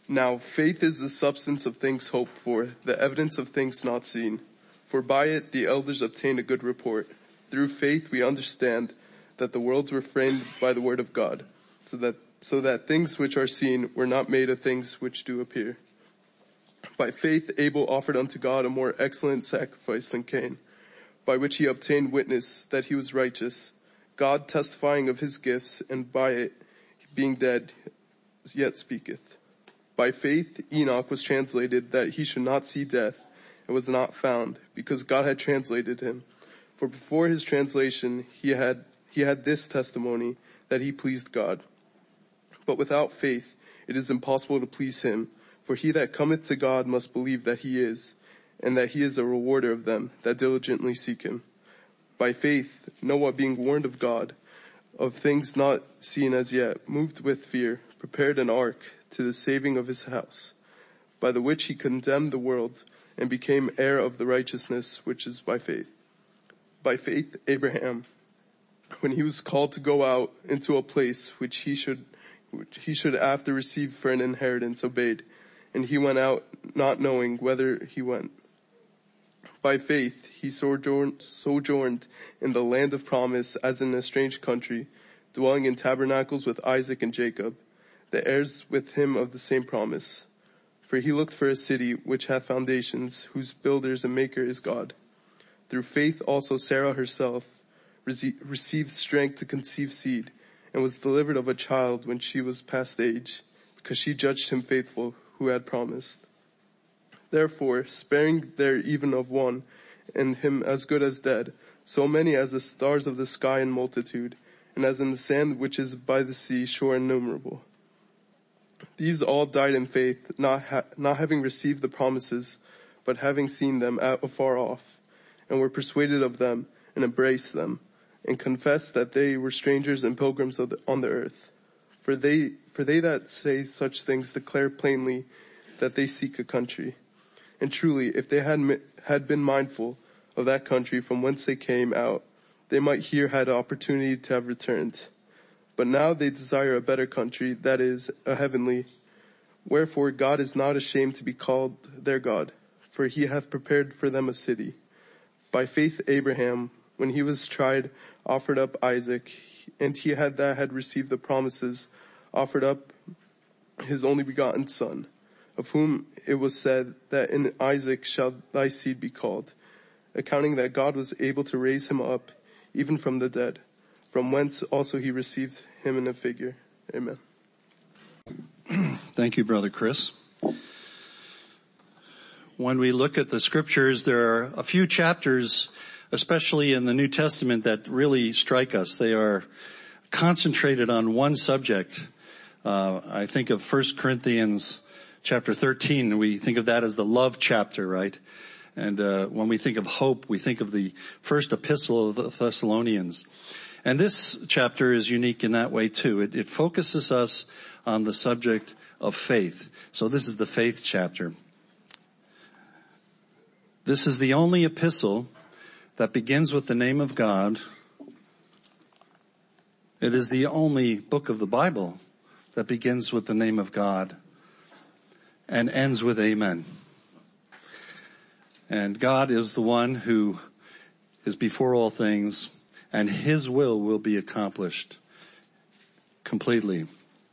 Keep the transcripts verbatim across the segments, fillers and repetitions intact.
Now faith is the substance of things hoped for, the evidence of things not seen. For by it the elders obtained a good report. Through faith we understand that the worlds were framed by the word of God, so that so that things which are seen were not made of things which do appear. By faith Abel offered unto God a more excellent sacrifice than Cain, by which he obtained witness that he was righteous, God testifying of his gifts, and by it, being dead, yet speaketh. By faith Enoch was translated that he should not see death, and was not found, because God had translated him. For before his translation he had he had this testimony, that he pleased God. But without faith it is impossible to please him, for he that cometh to God must believe that he is, and that he is a rewarder of them that diligently seek him. By faith Noah, being warned of God, of things not seen as yet, moved with fear, prepared an ark to the saving of his house, by the which he condemned the world, and became heir of the righteousness which is by faith. By faith Abraham, when he was called to go out into a place which he should which he should after receive for an inheritance, obeyed, and he went out not knowing whither he went. By faith he sojourned, sojourned in the land of promise, as in a strange country, dwelling in tabernacles with Isaac and Jacob, the heirs with him of the same promise. For he looked for a city which hath foundations, whose builders and maker is God. Through faith also Sarah herself rece- received strength to conceive seed, and was delivered of a child when she was past age, because she judged him faithful who had promised. Therefore, sparing there even of one, and him as good as dead, so many as the stars of the sky in multitude, and as in the sand which is by the sea shore innumerable. These all died in faith, not ha- not having received the promises, but having seen them at afar off, and were persuaded of them, and embraced them, and confessed that they were strangers and pilgrims of the, on the earth. For they, for they that say such things declare plainly that they seek a country. And truly, if they had, had been mindful of that country from whence they came out, they might here had opportunity to have returned. But now they desire a better country, that is, a heavenly. Wherefore God is not ashamed to be called their God, for he hath prepared for them a city. By faith Abraham, when he was tried, offered up Isaac, and he had that had received the promises, offered up his only begotten son, of whom it was said that in Isaac shall thy seed be called, accounting that God was able to raise him up even from the dead, from whence also he received him in a figure. Amen. Thank you, Brother Chris. When we look at the scriptures, there are a few chapters, especially in the New Testament, that really strike us. They are concentrated on one subject. Uh, I think of First Corinthians chapter thirteen. We think of that as the love chapter, right? And uh, when we think of hope, we think of the first epistle of the Thessalonians. And this chapter is unique in that way too. It, it focuses us on the subject of faith. So this is the faith chapter. This is the only epistle that begins with the name of God. It is the only book of the Bible that begins with the name of God and ends with amen. And God is the one who is before all things, and his will will be accomplished completely.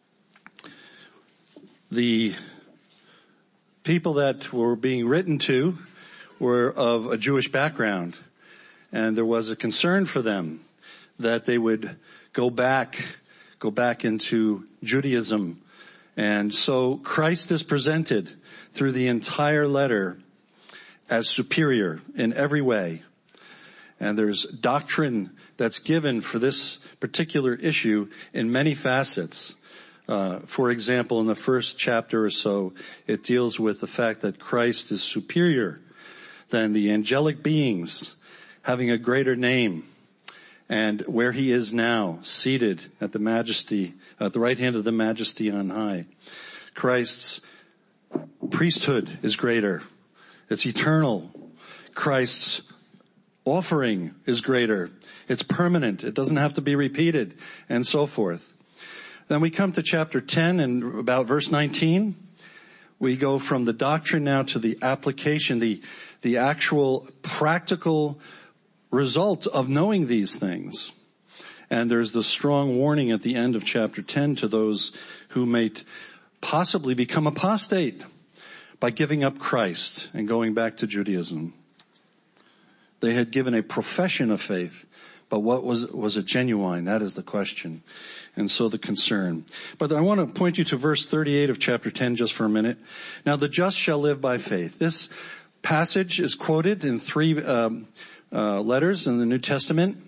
The people that were being written to were of a Jewish background, and there was a concern for them that they would go back, go back into Judaism. And so Christ is presented through the entire letter as superior in every way. And there's doctrine that's given for this particular issue in many facets. Uh, for example, in the first chapter or so, it deals with the fact that Christ is superior than the angelic beings, having a greater name, and where he is now, seated at the majesty, at the right hand of the majesty on high. Christ's priesthood is greater. It's eternal. Christ's offering is greater. It's permanent. It doesn't have to be repeated, and so forth. Then we come to chapter ten and about verse nineteen, We go from the doctrine now to the application, the, the actual practical result of knowing these things. And there's the strong warning at the end of chapter ten to those who may possibly become apostate by giving up Christ and going back to Judaism. They had given a profession of faith, but what was, was it genuine? That is the question. And so the concern. But I want to point you to verse thirty-eight of chapter ten just for a minute. Now the just shall live by faith. This passage is quoted in three um, uh, letters in the New Testament.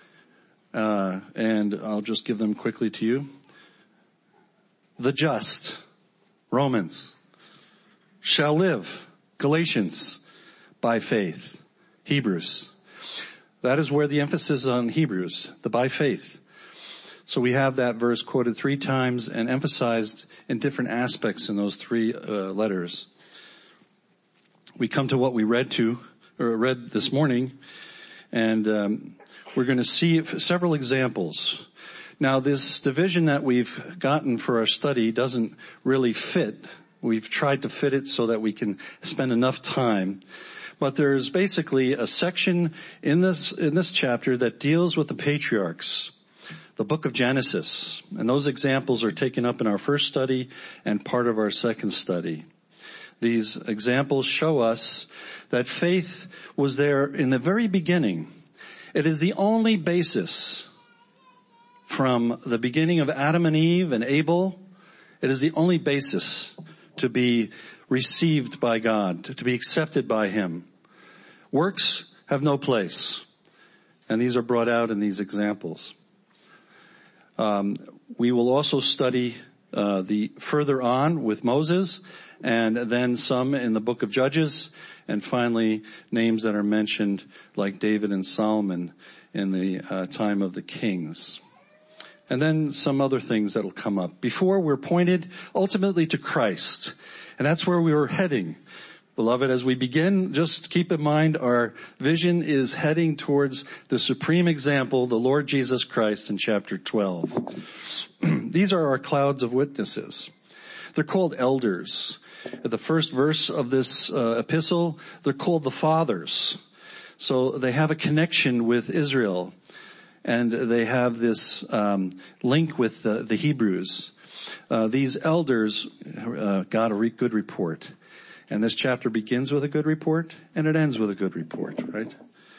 Uh, and I'll just give them quickly to you. The just, Romans, shall live, Galatians, by faith, Hebrews. That is where the emphasis is on Hebrews, the by faith. So we have that verse quoted three times and emphasized in different aspects in those three uh, letters. We come to what we read to, or read this morning, and um, we're going to see several examples. Now, this division that we've gotten for our study doesn't really fit. We've tried to fit it so that we can spend enough time. But there's basically a section in this, in this chapter that deals with the patriarchs, the book of Genesis. And those examples are taken up in our first study and part of our second study. These examples show us that faith was there in the very beginning. It is the only basis from the beginning of Adam and Eve and Abel. It is the only basis to be received by God, to be accepted by Him. Works have no place. And these are brought out in these examples. Um, we will also study uh, the further on with Moses, and then some in the book of Judges, and finally names that are mentioned like David and Solomon in the uh, time of the kings. And then some other things that will come up. Before we're pointed ultimately to Christ. And that's where we were heading. Beloved, as we begin, just keep in mind our vision is heading towards the supreme example, the Lord Jesus Christ in chapter twelve. These are our clouds of witnesses. They're called elders. At the first verse of this uh, epistle, they're called the fathers. So they have a connection with Israel. And they have this um, link with the, the Hebrews. Uh, these elders uh, got a re- good report. And this chapter begins with a good report, and it ends with a good report, right?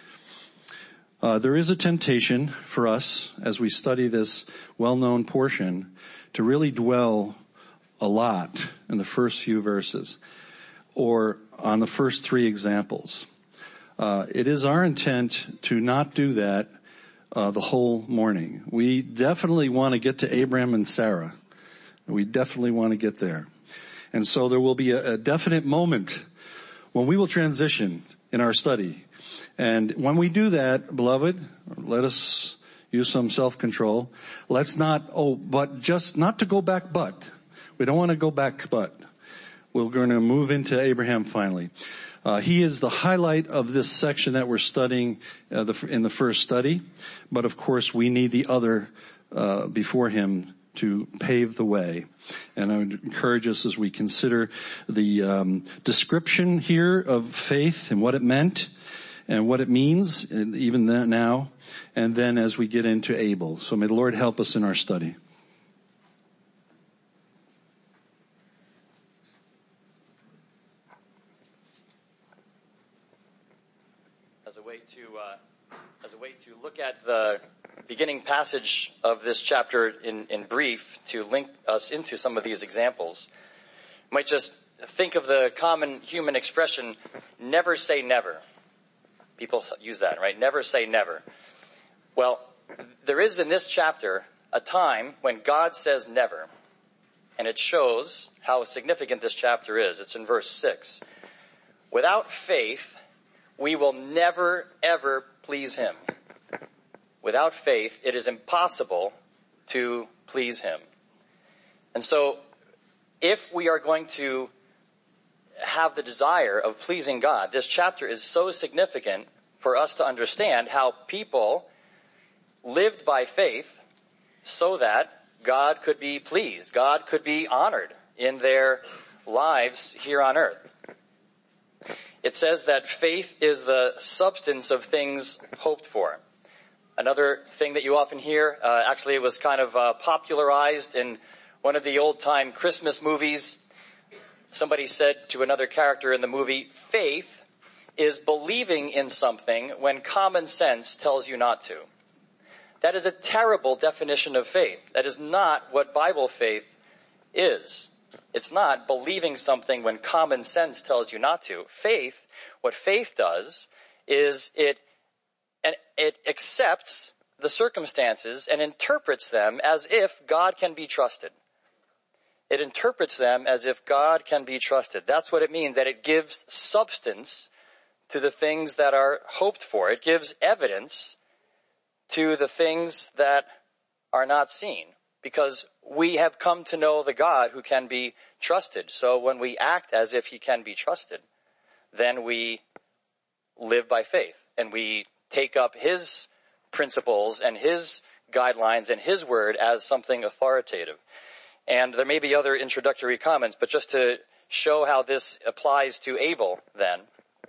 Uh, there is a temptation for us, as we study this well-known portion, to really dwell a lot in the first few verses, or on the first three examples. Uh, it is our intent to not do that Uh, the whole morning. We definitely want to get to Abraham and Sarah. We definitely want to get there. And so there will be a, a definite moment when we will transition in our study. And when we do that, beloved, let us use some self-control. Let's not, oh, but just not to go back, but. We don't want to go back, but. We're going to move into Abraham finally. Uh, he is the highlight of this section that we're studying uh, the, in the first study. But of course, we need the other uh, before him to pave the way. And I would encourage us as we consider the um, description here of faith and what it meant and what it means, even now, and then as we get into Abel. So may the Lord help us in our study. As a way to, uh, as a way to look at the beginning passage of this chapter in, in brief, to link us into some of these examples, you might just think of the common human expression, never say never. People use that, right? Never say never. Well, there is in this chapter a time when God says never, and it shows how significant this chapter is. It's in verse six. Without faith, we will never, ever please him. Without faith, it is impossible to please him. And so, if we are going to have the desire of pleasing God, this chapter is so significant for us to understand how people lived by faith so that God could be pleased, God could be honored in their lives here on earth. It says that faith is the substance of things hoped for. Another thing that you often hear, uh, actually it was kind of uh, popularized in one of the old-time Christmas movies. Somebody said to another character in the movie, faith is believing in something when common sense tells you not to. That is a terrible definition of faith. That is not what Bible faith is. It's not believing something when common sense tells you not to. Faith, what faith does is it and it accepts the circumstances and interprets them as if God can be trusted. It interprets them as if God can be trusted. That's what it means, that it gives substance to the things that are hoped for. It gives evidence to the things that are not seen, because we have come to know the God who can be trusted. So when we act as if he can be trusted, then we live by faith and we take up his principles and his guidelines and his word as something authoritative. And there may be other introductory comments, but just to show how this applies to Abel then,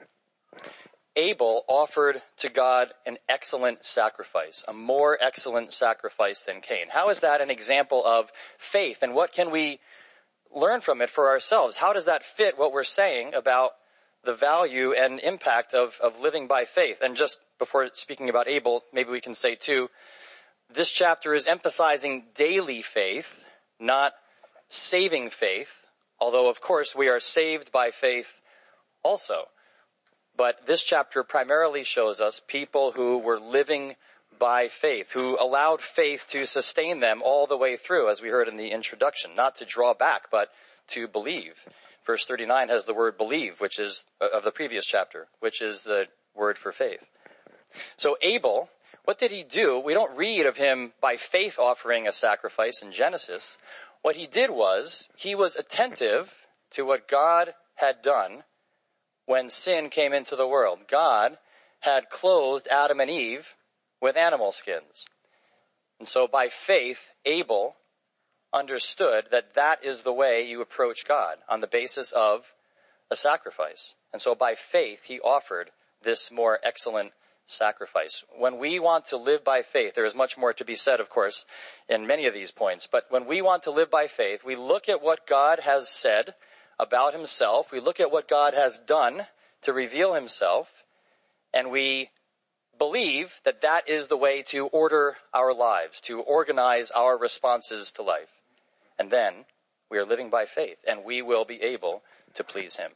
Abel offered to God an excellent sacrifice, a more excellent sacrifice than Cain. How is that an example of faith, and what can we learn from it for ourselves? How does that fit what we're saying about the value and impact of, of living by faith? And just before speaking about Abel, maybe we can say too, this chapter is emphasizing daily faith, not saving faith, although of course we are saved by faith also. But this chapter primarily shows us people who were living by faith, who allowed faith to sustain them all the way through, as we heard in the introduction, not to draw back, but to believe. Verse thirty-nine has the word believe, which is, of the previous chapter, which is the word for faith. So Abel, what did he do? We don't read of him by faith offering a sacrifice in Genesis. What he did was, he was attentive to what God had done when sin came into the world. God had clothed Adam and Eve with animal skins. And so by faith, Abel understood that that is the way you approach God, on the basis of a sacrifice. And so by faith, he offered this more excellent sacrifice. When we want to live by faith, there is much more to be said, of course, in many of these points. But when we want to live by faith, we look at what God has said about himself. We look at what God has done to reveal himself, and we believe that that is the way to order our lives, to organize our responses to life. And then we are living by faith, and we will be able to please him.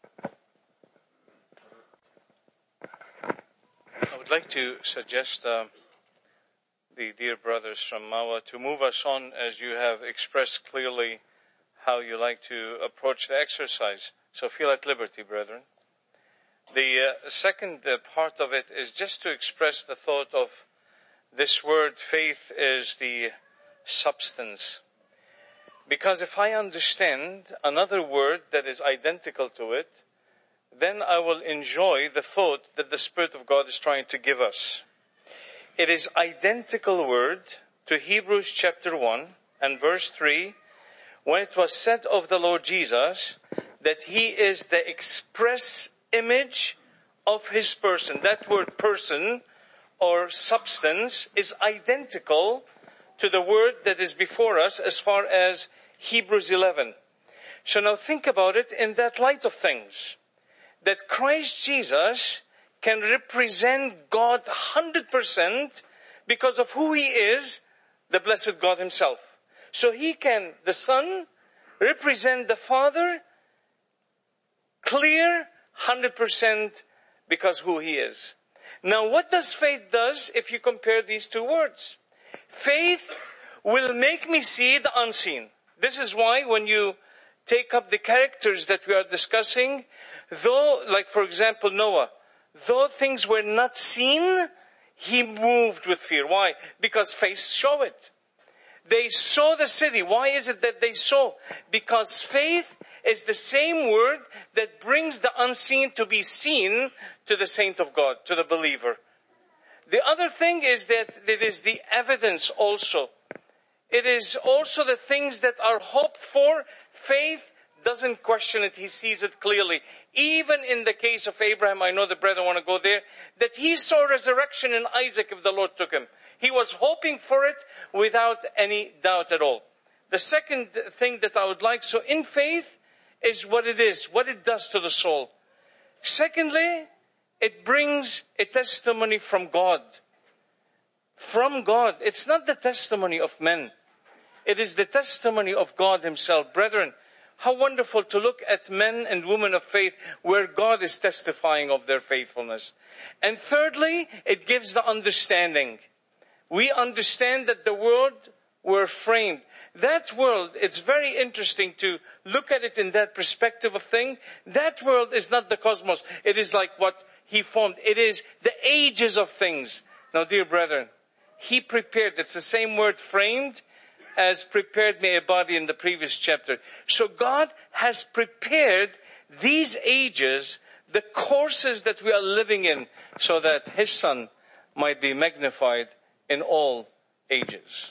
I would like to suggest uh, the dear brothers from Mawa to move us on, as you have expressed clearly how you like to approach the exercise. So feel at liberty, brethren. The uh, second uh, part of it is just to express the thought of this word faith is the substance. Because if I understand another word that is identical to it, then I will enjoy the thought that the Spirit of God is trying to give us. It is identical word to Hebrews chapter one and verse three, when it was said of the Lord Jesus that he is the express image of his person. That word person or substance is identical to the word that is before us as far as Hebrews eleven. So now think about it in that light of things. That Christ Jesus can represent God one hundred percent because of who he is, the blessed God himself. So he can, the Son, represent the Father clear one hundred percent because who he is. Now what does faith does if you compare these two words? Faith will make me see the unseen. This is why when you take up the characters that we are discussing, though, like for example Noah, though things were not seen, he moved with fear. Why? Because faith show it. They saw the city. Why is it that they saw? Because faith is the same word that brings the unseen to be seen to the saint of God, to the believer. The other thing is that it is the evidence also. It is also the things that are hoped for. Faith doesn't question it. He sees it clearly. Even in the case of Abraham, I know the brethren want to go there, that he saw resurrection in Isaac if the Lord took him. He was hoping for it without any doubt at all. The second thing that I would like, so in faith is what it is, what it does to the soul. Secondly, it brings a testimony from God. From God. It's not the testimony of men. It is the testimony of God himself. Brethren, how wonderful to look at men and women of faith where God is testifying of their faithfulness. And thirdly, it gives the understanding. We understand that the world were framed. That world, it's very interesting to look at it in that perspective of thing. That world is not the cosmos. It is like what he formed. It is the ages of things. Now, dear brethren, he prepared, it's the same word framed as prepared me a body in the previous chapter. So God has prepared these ages, the courses that we are living in, so that his Son might be magnified in all ages.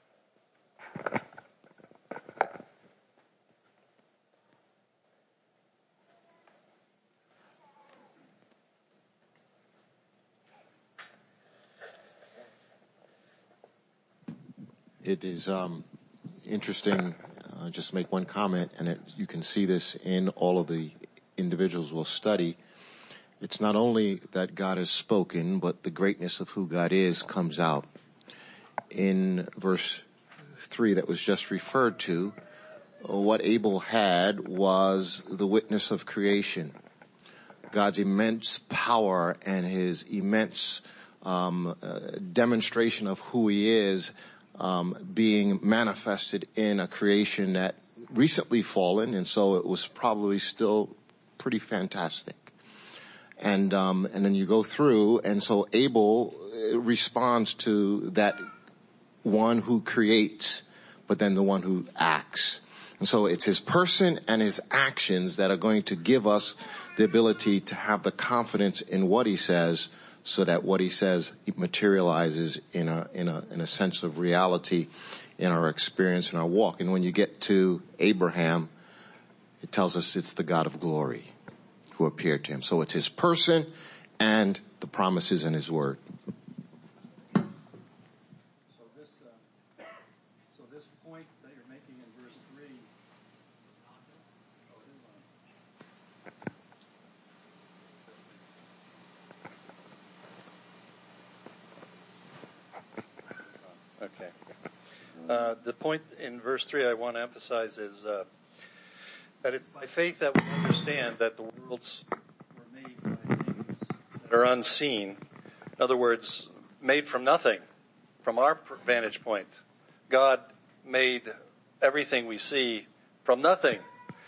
It is um, interesting, uh, just make one comment, and it, you can see this in all of the individuals we'll study. It's not only that God has spoken, but the greatness of who God is comes out. In verse three that was just referred to, what Abel had was the witness of creation. God's immense power and his immense um, uh, demonstration of who he is Um, being manifested in a creation that recently fallen, and so it was probably still pretty fantastic. And um, and then you go through, and so Abel responds to that one who creates, but then the one who acts. And so it's his person and his actions that are going to give us the ability to have the confidence in what he says, so that what he says materializes in a, in a, in a sense of reality in our experience, in our walk. And when you get to Abraham, it tells us it's the God of glory who appeared to him. So it's his person and the promises in his word. So this, uh, so this point that you're making in verse three, Okay. Uh, the point in verse three I want to emphasize is uh, that it's by faith that we understand that the worlds were made by things that are unseen. In other words, made from nothing. From our vantage point, God made everything we see from nothing.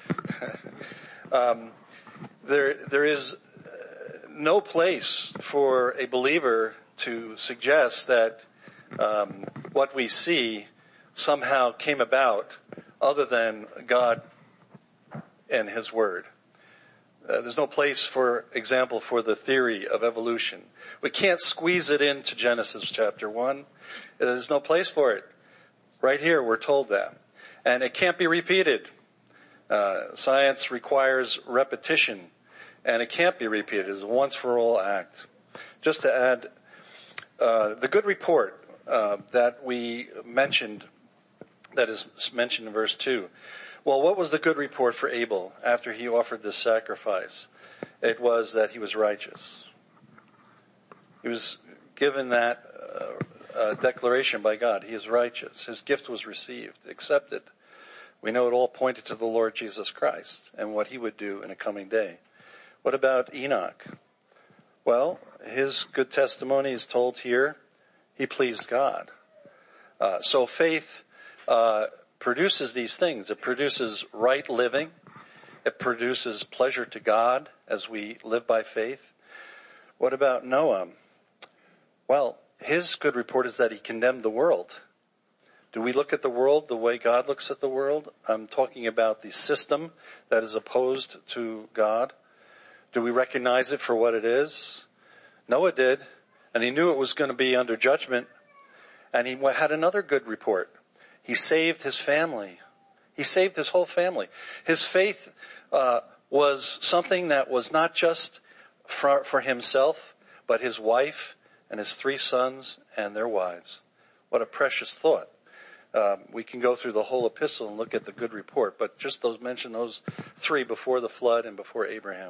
um, there, there is no place for a believer to suggest that Um, what we see somehow came about other than God and his word. Uh, there's no place, for example, for the theory of evolution. We can't squeeze it into Genesis chapter one. There's no place for it. Right here we're told that. And it can't be repeated. Uh, science requires repetition, and it can't be repeated. It's a once for all act. Just to add, uh, the good report Uh, that we mentioned, that is mentioned in verse two. Well, what was the good report for Abel after he offered this sacrifice? It was that he was righteous. He was given that uh, uh, declaration by God. He is righteous. His gift was received, accepted. We know it all pointed to the Lord Jesus Christ and what he would do in a coming day. What about Enoch? Well, his good testimony is told here. He pleased God. Uh, so faith uh, produces these things. It produces right living. It produces pleasure to God as we live by faith. What about Noah? Well, his good report is that he condemned the world. Do we look at the world the way God looks at the world? I'm talking about the system that is opposed to God. Do we recognize it for what it is? Noah did. And he knew it was going to be under judgment. And he had another good report. He saved his family. He saved his whole family. His faith uh, was something that was not just for, for himself, but his wife and his three sons and their wives. What a precious thought. Um, we can go through the whole epistle and look at the good report, but just those mention those three before the flood and before Abraham.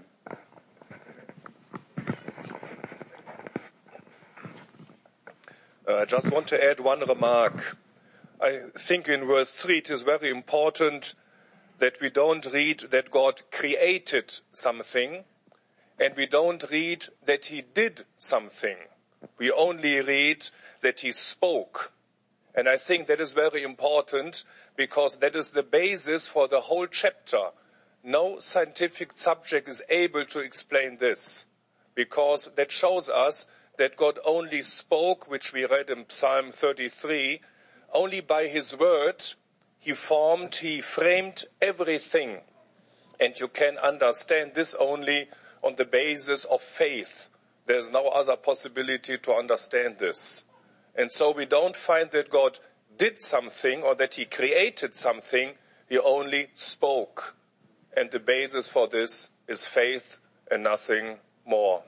I just want to add one remark. I think in verse three it is very important that we don't read that God created something, and we don't read that he did something. We only read that he spoke. And I think that is very important because that is the basis for the whole chapter. No scientific subject is able to explain this, because that shows us that God only spoke, which we read in Psalm thirty-three, only by his word he formed, he framed everything. And you can understand this only on the basis of faith. There's no other possibility to understand this. And so we don't find that God did something or that he created something. He only spoke. And the basis for this is faith and nothing more.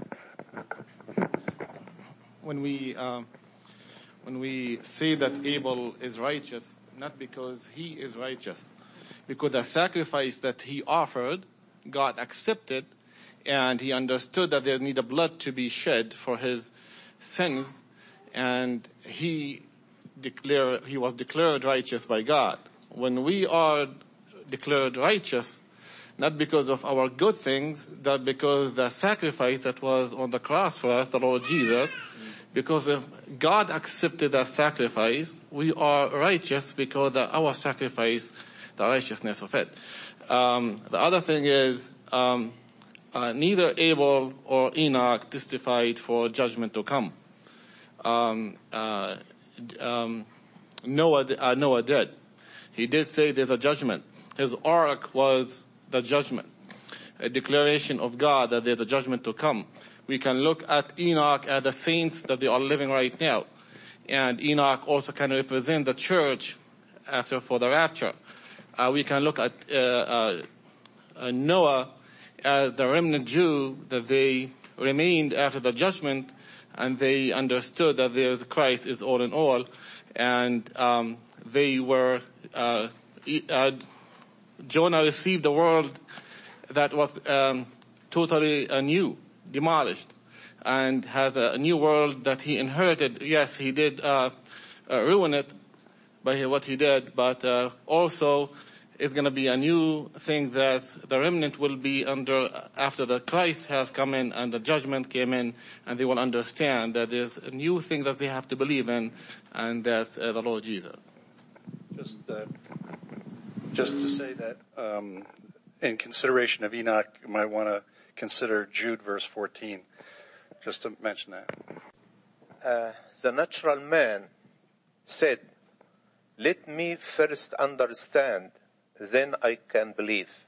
When we uh, when we say that Abel is righteous, not because he is righteous, because the sacrifice that he offered, God accepted, and he understood that there needed blood to be shed for his sins, and he declared he was declared righteous by God. When we are declared righteous, not because of our good things, but because the sacrifice that was on the cross for us, the Lord Jesus, because if God accepted that sacrifice, we are righteous because of our sacrifice, the righteousness of it. Um, the other thing is, um, uh, neither Abel or Enoch testified for judgment to come. Um, uh, um, Noah, uh, Noah did. He did say there's a judgment. His ark was the judgment, a declaration of God that there's a judgment to come. We can look at Enoch as the saints that they are living right now. And Enoch also can represent the church after for the rapture. Uh, we can look at uh, uh, uh, Noah as the remnant Jew, that they remained after the judgment and they understood that there's Christ is all in all. And um, they were, uh, uh, Jonah received the world that was um, totally uh, new, demolished, and has a new world that he inherited. Yes, he did uh, uh, ruin it by what he did, but uh, also it's going to be a new thing that the remnant will be under after the Christ has come in and the judgment came in, and they will understand that there's a new thing that they have to believe in, and that's uh, the Lord Jesus. Just, uh, just to say that um, in consideration of Enoch, you might want to consider Jude verse fourteen, just to mention that. Uh, the natural man said, "Let me first understand, then I can believe.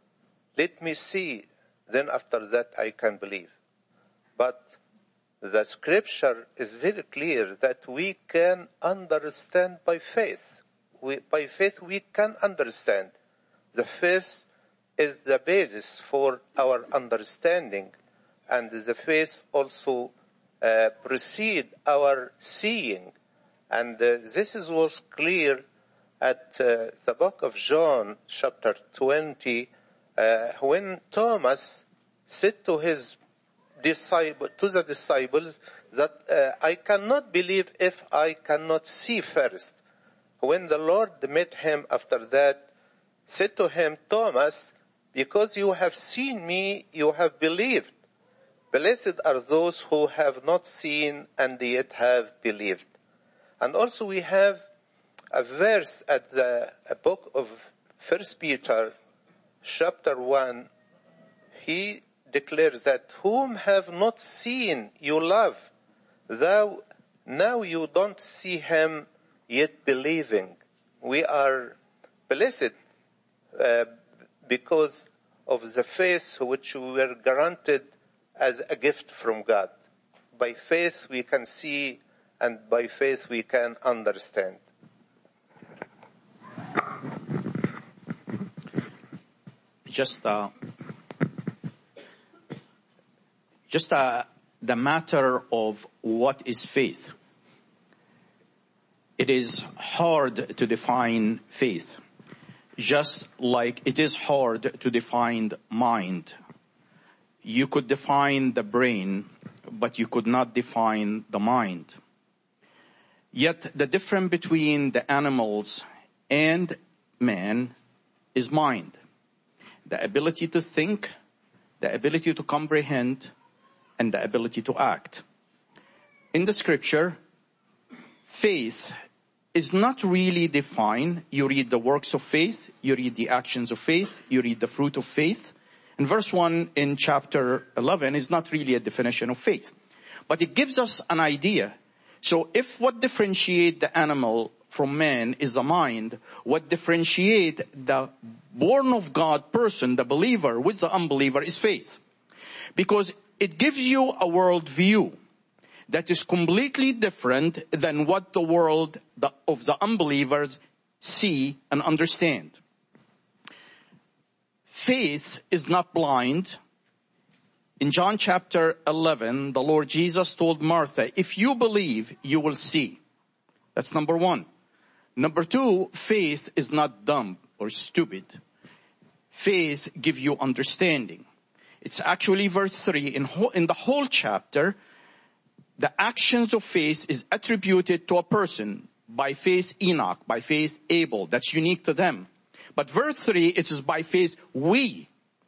Let me see, then after that I can believe." But the scripture is very clear that we can understand by faith. We, by faith we can understand. The faith is the basis for our understanding, and the faith also uh, precede our seeing. And uh, this is was clear at uh, the book of John, chapter twenty, uh, when Thomas said to his disciple, to the disciples, that uh, I cannot believe if I cannot see first. When the Lord met him after that, said to him, "Thomas, because you have seen me, you have believed. Blessed are those who have not seen and yet have believed." And also we have a verse at the book of First Peter, chapter one. He declares that, "Whom have not seen you love, thou now you don't see him yet believing." We are blessed uh, because of the faith which we were granted as a gift from God. By faith we can see, and by faith we can understand. just uh, just uh, the matter of what is faith. It is hard to define faith, just like it is hard to define mind. You could define the brain, but you could not define the mind. Yet the difference between the animals and man is mind. The ability to think, the ability to comprehend, and the ability to act. In the scripture, faith is not really defined. You read the works of faith, you read the actions of faith, you read the fruit of faith. And verse one in chapter eleven is not really a definition of faith. But it gives us an idea. So if what differentiates the animal from man is the mind, what differentiates the born of God person, the believer, with the unbeliever is faith. Because it gives you a worldview that is completely different than what the world of the unbelievers see and understand. Faith is not blind. In John chapter eleven, the Lord Jesus told Martha, if you believe, you will see. That's number one. Number two, faith is not dumb or stupid. Faith gives you understanding. It's actually verse three. In, whole, in the whole chapter, the actions of faith is attributed to a person. By faith Enoch, by faith Abel. That's unique to them. But verse three, it is by faith we.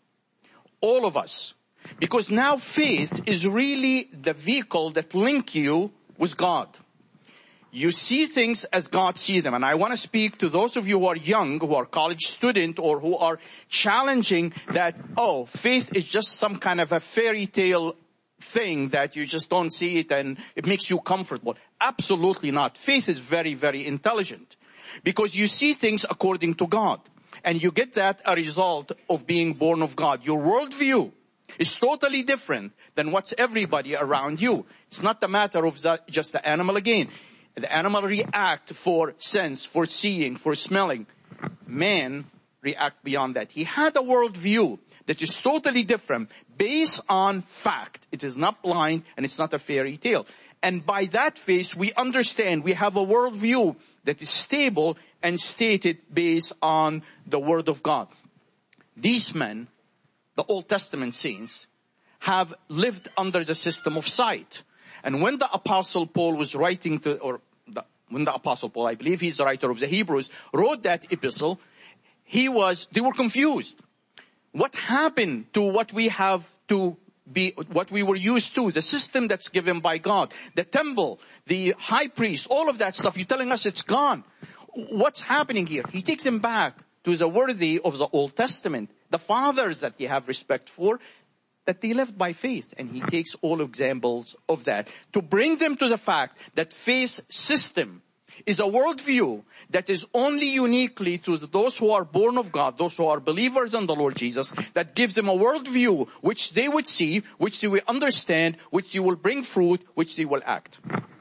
All of us. Because now faith is really the vehicle that link you with God. You see things as God sees them. And I want to speak to those of you who are young, who are college student, or who are challenging that, oh, faith is just some kind of a fairy tale thing that you just don't see it and it makes you comfortable. Absolutely not. Faith is very, very intelligent. Because you see things according to God. And you get that a result of being born of God. Your worldview is totally different than what's everybody around you. It's not the matter of the, just the animal again. The animal react for sense, for seeing, for smelling. Man react beyond that. He had a worldview that is totally different based on fact. It is not blind and it's not a fairy tale. And by that faith, we understand we have a worldview that is stable and stated based on the Word of God. These men, the Old Testament saints, have lived under the system of sight. And when the Apostle Paul was writing to, or the, when the Apostle Paul, I believe he's the writer of the Hebrews, wrote that epistle, he was, they were confused. What happened to what we have to be, what we were used to, the system that's given by God, the temple, the high priest, all of that stuff, you're telling us it's gone. What's happening here? He takes him back to the worthy of the Old Testament, the fathers that they have respect for, that they lived by faith. And he takes all examples of that to bring them to the fact that faith system is a worldview that is only uniquely to those who are born of God, those who are believers in the Lord Jesus, that gives them a worldview which they would see, which they will understand, which they will bring fruit, which they will act.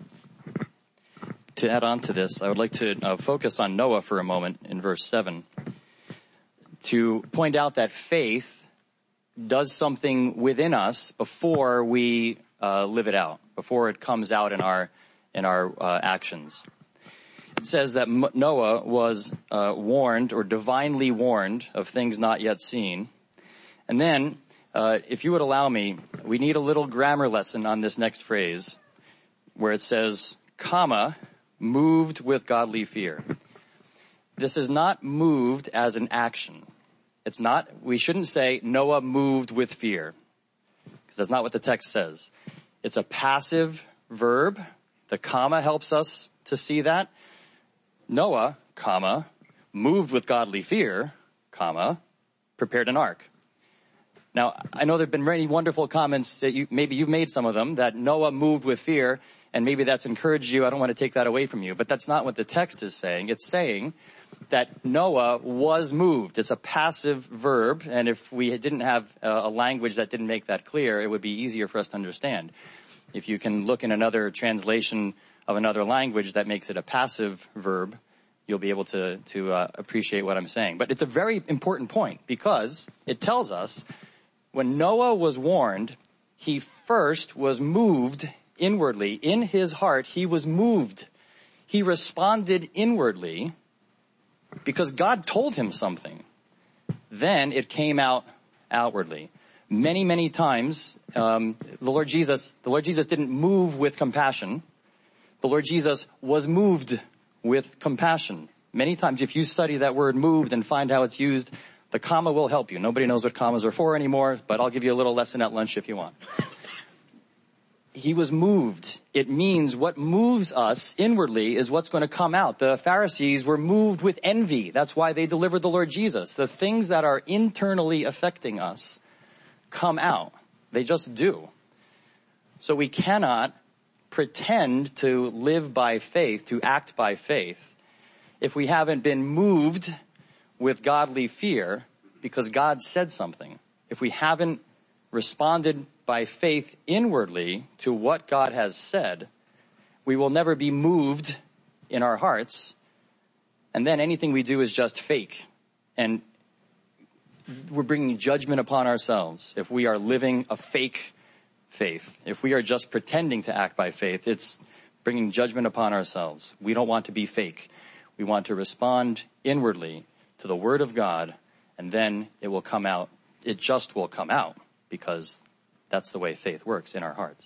To add on to this, I would like to uh, focus on Noah for a moment in verse seven. To point out that faith does something within us before we uh, live it out, before it comes out in our in our uh, actions. It says that Noah was uh, warned or divinely warned of things not yet seen. And then, uh, if you would allow me, we need a little grammar lesson on this next phrase where it says, comma, moved with godly fear. This is not moved as an action. It's not, we shouldn't say Noah moved with fear, because that's not what the text says. It's a passive verb. The comma helps us to see that. Noah, comma, moved with godly fear, comma, prepared an ark. Now, I know there have been many wonderful comments that you, maybe you've made some of them, that Noah moved with fear, and maybe that's encouraged you. I don't want to take that away from you, but that's not what the text is saying. It's saying that Noah was moved. It's a passive verb, and if we didn't have a language that didn't make that clear, it would be easier for us to understand. If you can look in another translation of another language that makes it a passive verb, you'll be able to, to uh, appreciate what I'm saying. But it's a very important point because it tells us when Noah was warned, he first was moved inwardly. In his heart, he was moved. He responded inwardly because God told him something. Then it came out outwardly. Many, many times, um, the Lord Jesus, the Lord Jesus didn't move with compassion. The Lord Jesus was moved with compassion. Many times, if you study that word moved and find how it's used, the comma will help you. Nobody knows what commas are for anymore, but I'll give you a little lesson at lunch if you want. He was moved. It means what moves us inwardly is what's going to come out. The Pharisees were moved with envy. That's why they delivered the Lord Jesus. The things that are internally affecting us come out. They just do. So we cannot pretend to live by faith, to act by faith, if we haven't been moved with godly fear because God said something. If we haven't responded by faith inwardly to what God has said, we will never be moved in our hearts. And then anything we do is just fake. And we're bringing judgment upon ourselves if we are living a fake faith. If we are just pretending to act by faith, it's bringing judgment upon ourselves. We don't want to be fake. We want to respond inwardly to the Word of God, and then it will come out. It just will come out because that's the way faith works in our hearts.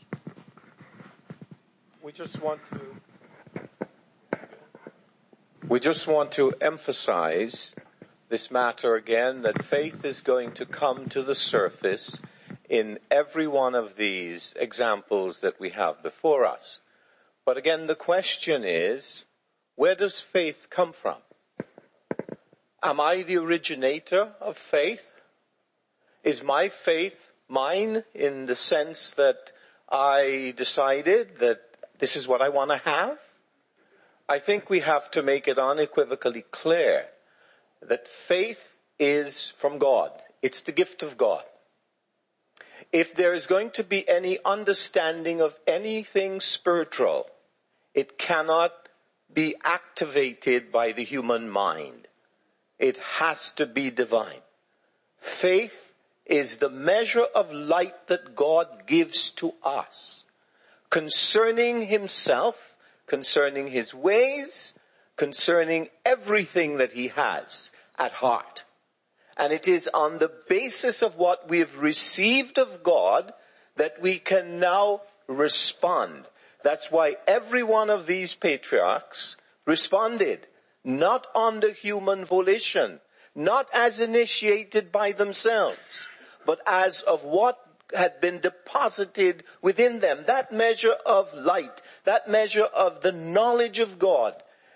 We just want to, we just want to emphasize this matter again, that faith is going to come to the surface in every one of these examples that we have before us. But again, the question is, where does faith come from? Am I the originator of faith? Is my faith mine in the sense that I decided that this is what I want to have? I think we have to make it unequivocally clear that faith is from God. It's the gift of God. If there is going to be any understanding of anything spiritual, it cannot be activated by the human mind. It has to be divine. Faith is the measure of light that God gives to us concerning himself, concerning his ways, concerning everything that he has at heart. And it is on the basis of what we've received of God that we can now respond. That's why every one of these patriarchs responded, not under human volition, not as initiated by themselves, but as of what had been deposited within them. That measure of light, that measure of the knowledge of God.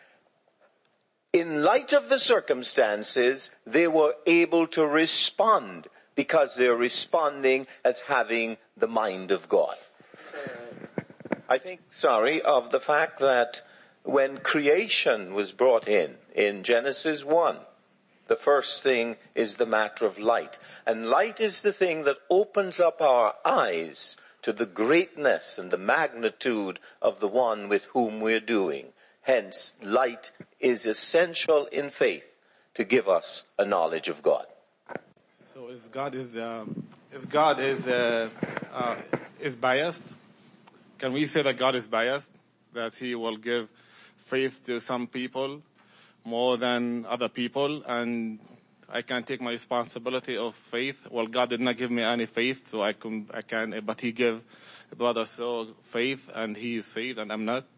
In light of the circumstances, they were able to respond because they're responding as having the mind of God. I think, sorry, of the fact that when creation was brought in, in Genesis one, the first thing is the matter of light. And light is the thing that opens up our eyes to the greatness and the magnitude of the one with whom we're doing. Hence, light is essential in faith to give us a knowledge of God. So, is God is um, is God is uh, uh, is biased? Can we say that God is biased? That He will give faith to some people more than other people, and I can take my responsibility of faith. Well, God did not give me any faith, so I can I can. But He gave brother so faith, and he is saved, and I'm not.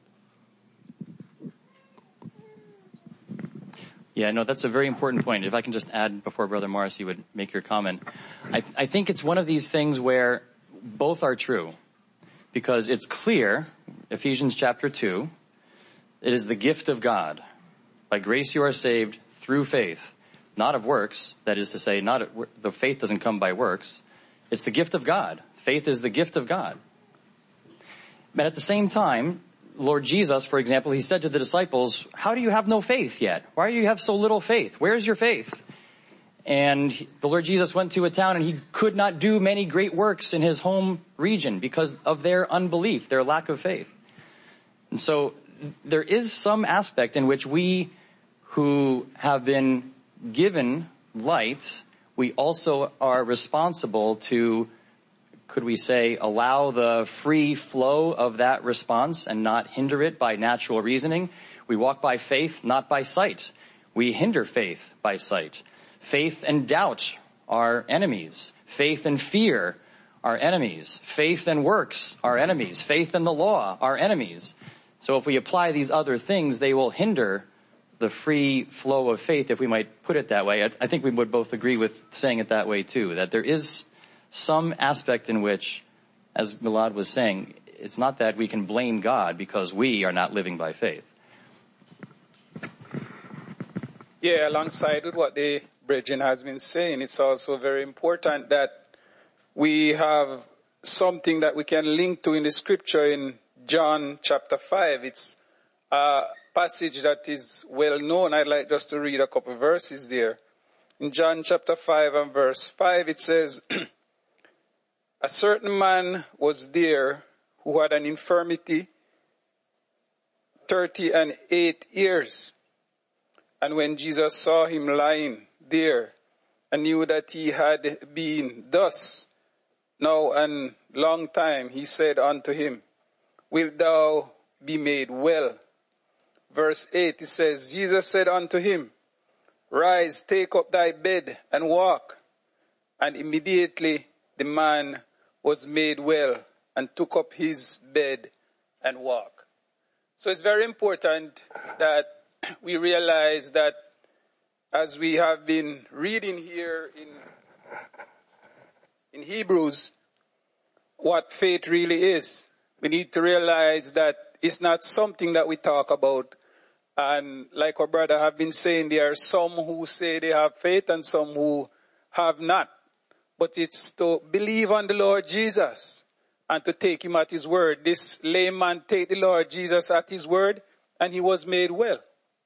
Yeah, no, that's a very important point. If I can just add before Brother Morrissey would make your comment. I, I think it's one of these things where both are true. Because it's clear, Ephesians chapter two, it is the gift of God. By grace you are saved through faith, not of works. That is to say, not at, the faith doesn't come by works. It's the gift of God. Faith is the gift of God. But at the same time, Lord Jesus, for example, he said to the disciples, how do you have no faith yet? Why do you have so little faith? Where's your faith? And the Lord Jesus went to a town and he could not do many great works in his home region because of their unbelief, their lack of faith. And so there is some aspect in which we who have been given light, we also are responsible to, could we say, allow the free flow of that response and not hinder it by natural reasoning. We walk by faith, not by sight. We hinder faith by sight. Faith and doubt are enemies. Faith and fear are enemies. Faith and works are enemies. Faith and the law are enemies. So if we apply these other things, they will hinder the free flow of faith, if we might put it that way. I, I think we would both agree with saying it that way too, that there is some aspect in which, as Milad was saying, it's not that we can blame God because we are not living by faith. Yeah, alongside with what the brethren has been saying, it's also very important that we have something that we can link to in the scripture in John chapter five. It's a passage that is well known. I'd like just to read a couple of verses there. In John chapter five and verse five, it says, a certain man was there who had an infirmity thirty and eight years. And when Jesus saw him lying there and knew that he had been thus now a long time, he said unto him, wilt thou be made well? Verse eight, it says, Jesus said unto him, rise, take up thy bed and walk. And immediately the man was made well and took up his bed and walked. So it's very important that we realize that as we have been reading here in, in Hebrews, what faith really is. We need to realize that it's not something that we talk about. And like our brother have been saying, there are some who say they have faith and some who have not. But it's to believe on the Lord Jesus and to take him at his word. This lame man take the Lord Jesus at his word and he was made well.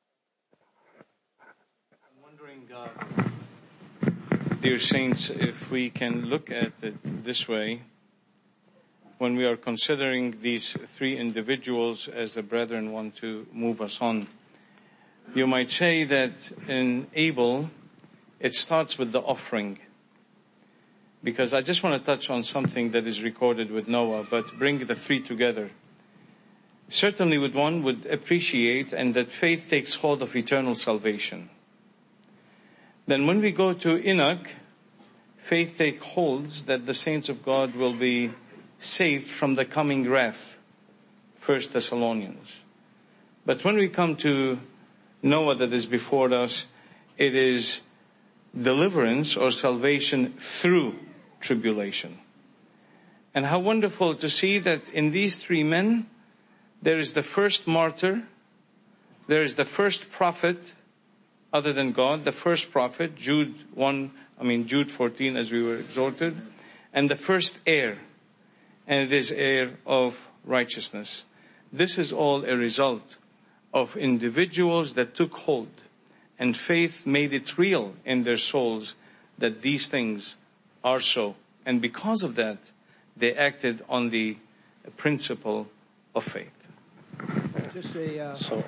I'm wondering, uh, dear saints, if we can look at it this way. When we are considering these three individuals as the brethren want to move us on, you might say that in Abel, it starts with the offering. Because I just want to touch on something that is recorded with Noah, but bring the three together. Certainly with one would appreciate and that faith takes hold of eternal salvation. Then when we go to Enoch, faith takes holds that the saints of God will be saved from the coming wrath, First Thessalonians. But when we come to Noah that is before us, it is deliverance or salvation through tribulation. And how wonderful to see that in these three men, there is the first martyr, there is the first prophet other than God, the first prophet, Jude one, I mean Jude fourteen as we were exhorted, and the first heir. And it is heir of righteousness. This is all a result of individuals that took hold, and faith made it real in their souls that these things are so. And because of that, they acted on the principle of faith. Just a, uh, so,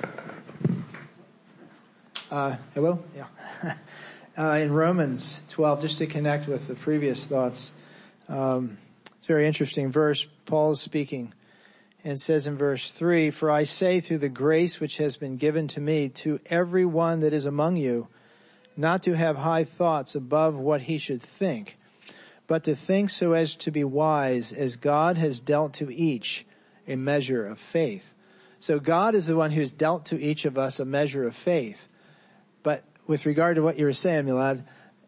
uh, hello? Yeah. uh, in Romans twelve, just to connect with the previous thoughts, um, it's a very interesting verse. Paul is speaking and says in verse three, for I say through the grace which has been given to me to every one that is among you, not to have high thoughts above what he should think, but to think so as to be wise, as God has dealt to each a measure of faith. So God is the one who's dealt to each of us a measure of faith. But with regard to what you were saying, Milad,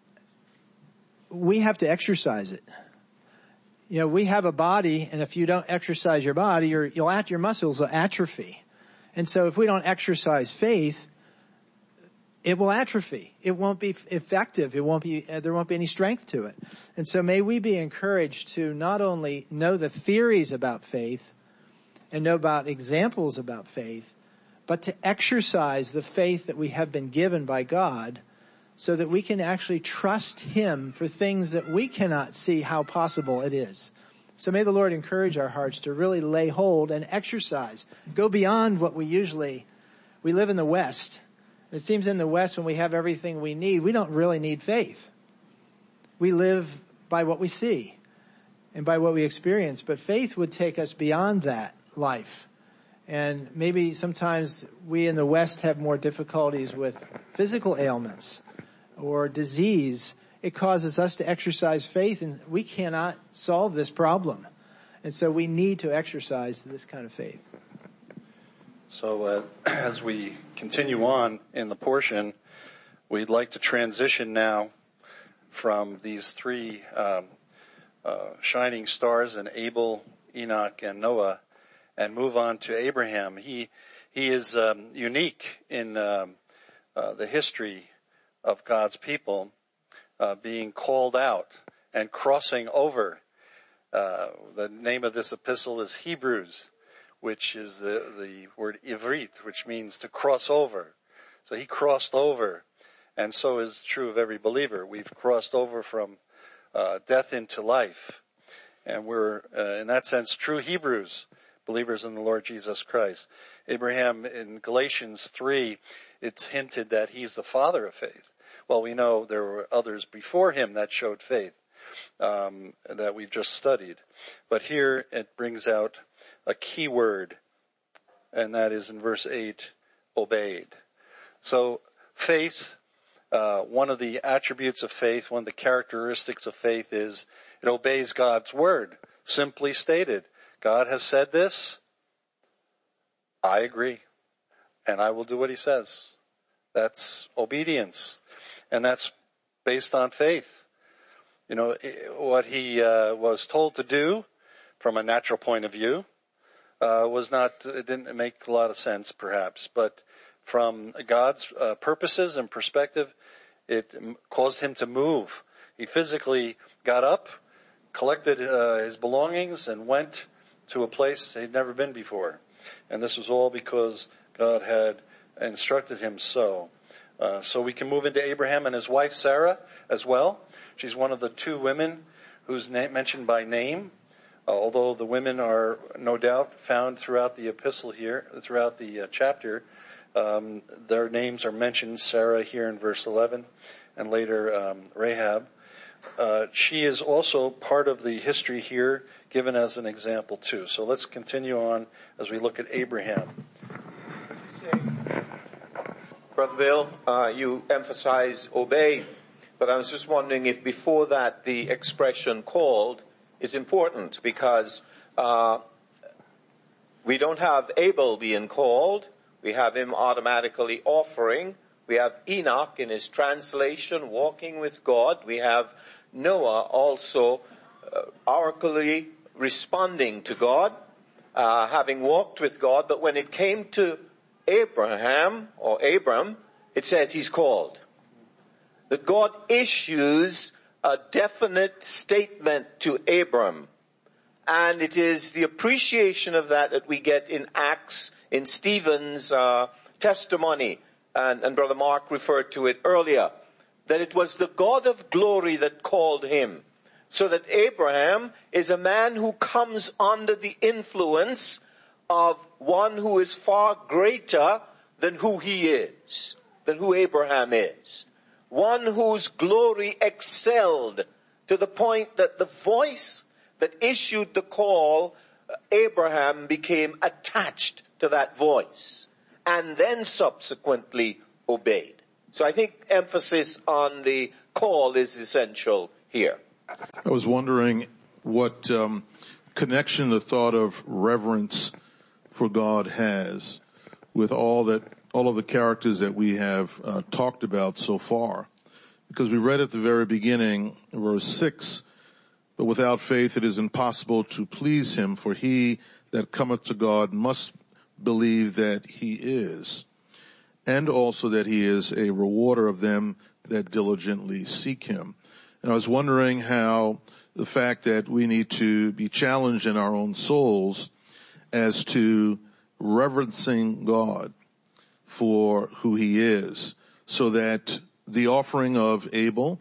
we have to exercise it. You know, we have a body, and if you don't exercise your body, you're, you'll at your muscles will atrophy. And so if we don't exercise faith, it will atrophy. It won't be effective. It won't be, uh, there won't be any strength to it. And so may we be encouraged to not only know the theories about faith and know about examples about faith, but to exercise the faith that we have been given by God, so that we can actually trust him for things that we cannot see how possible it is. So may the Lord encourage our hearts to really lay hold and exercise. Go beyond what we usually, we live in the West, It seems in the West, when we have everything we need, we don't really need faith. We live by what we see and by what we experience. But faith would take us beyond that life. And maybe sometimes we in the West have more difficulties with physical ailments or disease. It causes us to exercise faith, and we cannot solve this problem. And so we need to exercise this kind of faith. So uh, as we continue on in the portion, we'd like to transition now from these three um, uh, shining stars in Abel, Enoch, and Noah, and move on to Abraham. He he is um, unique in um, uh, the history of God's people, uh, being called out and crossing over. Uh, the name of this epistle is Hebrews, which is the, the word ivrit, which means to cross over. So he crossed over, and so is true of every believer. We've crossed over from uh, death into life, and we're, uh, in that sense, true Hebrews, believers in the Lord Jesus Christ. Abraham, in Galatians three, it's hinted that he's the father of faith. Well, we know there were others before him that showed faith, um, that we've just studied. But here it brings out a key word, and that is in verse eight, obeyed. So faith, uh, one of the attributes of faith, one of the characteristics of faith is it obeys God's word. Simply stated, God has said this, I agree, and I will do what he says. That's obedience, and that's based on faith. You know, what he uh, was told to do from a natural point of view uh, was not, it didn't make a lot of sense perhaps, but from God's uh, purposes and perspective, it caused him to move. He physically got up, collected uh, his belongings, and went to a place he'd never been before. And this was all because God had instructed him so. Uh, so we can move into Abraham and his wife Sarah as well. She's one of the two women who's na- mentioned by name, uh, although the women are no doubt found throughout the epistle here, throughout the uh, chapter. Um, their names are mentioned, Sarah here in verse eleven, and later um, Rahab. Uh, she is also part of the history here, given as an example too. So let's continue on as we look at Abraham. Brother Bill, uh, you emphasize obey, but I was just wondering if before that the expression called is important, because uh, we don't have Abel being called. We have him automatically offering. We have Enoch in his translation walking with God. We have Noah also uh, oracally responding to God, uh, having walked with God. But when it came to Abraham or Abram, it says he's called. That God issues a definite statement to Abram. And it is the appreciation of that that we get in Acts, in Stephen's uh, testimony. And, and Brother Mark referred to it earlier. That it was the God of glory that called him. So that Abraham is a man who comes under the influence of one who is far greater than who he is, than who Abraham is. One whose glory excelled to the point that the voice that issued the call, Abraham became attached to that voice and then subsequently obeyed. So I think emphasis on the call is essential here. I was wondering what um, connection the thought of reverence for God has with all that, all of the characters that we have uh, talked about so far. Because we read at the very beginning, verse six, but without faith it is impossible to please him, for he that cometh to God must believe that he is, and also that he is a rewarder of them that diligently seek him. And I was wondering how the fact that we need to be challenged in our own souls as to reverencing God for who he is, so that the offering of Abel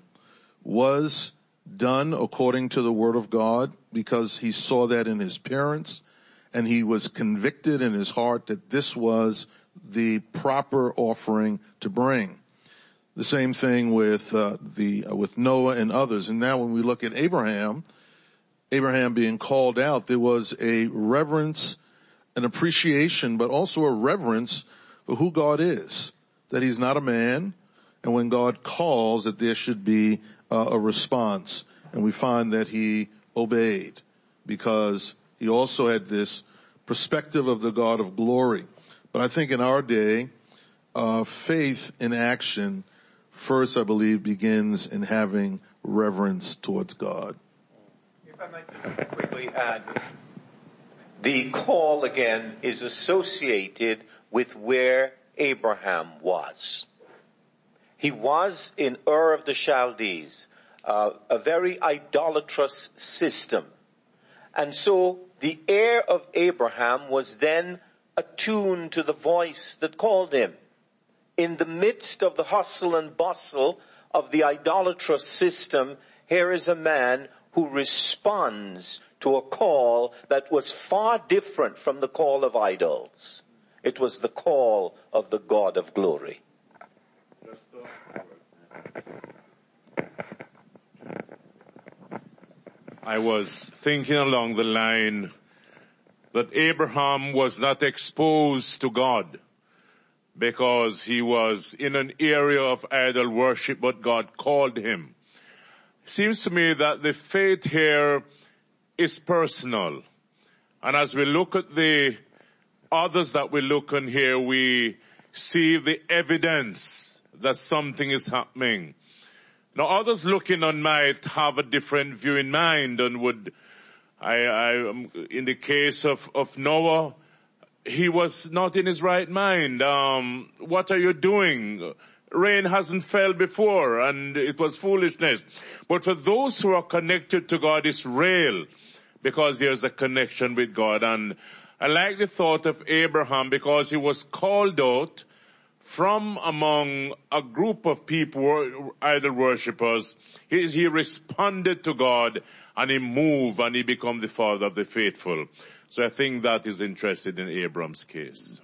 was done according to the word of God because he saw that in his parents, and he was convicted in his heart that this was the proper offering to bring. The same thing with uh, the uh, with Noah and others. And now when we look at Abraham, Abraham being called out, there was a reverence, an appreciation, but also a reverence for who God is, that he's not a man, and when God calls, that there should be uh, a response. And we find that he obeyed because he also had this perspective of the God of glory. But I think in our day, uh, faith in action first, I believe, begins in having reverence towards God. If I might just quickly add, the call again is associated with where Abraham was. He was in Ur of the Chaldees, uh, a very idolatrous system. And so the heir of Abraham was then attuned to the voice that called him. In the midst of the hustle and bustle of the idolatrous system, here is a man who responds to a call that was far different from the call of idols. It was the call of the God of glory. I was thinking along the line that Abraham was not exposed to God because he was in an area of idol worship, but God called him. Seems to me that the faith here is personal. And as we look at the others that we look on here, we see the evidence that something is happening. Now others looking on might have a different view in mind and would, I, I, in the case of, of Noah, he was not in his right mind. Um, what are you doing? Rain hasn't fell before and it was foolishness. But for those who are connected to God, it's real because there's a connection with God. And I like the thought of Abraham because he was called out from among a group of people, idol worshippers. He, he responded to God and he moved and he became the father of the faithful. So I think that is interesting in Abraham's case.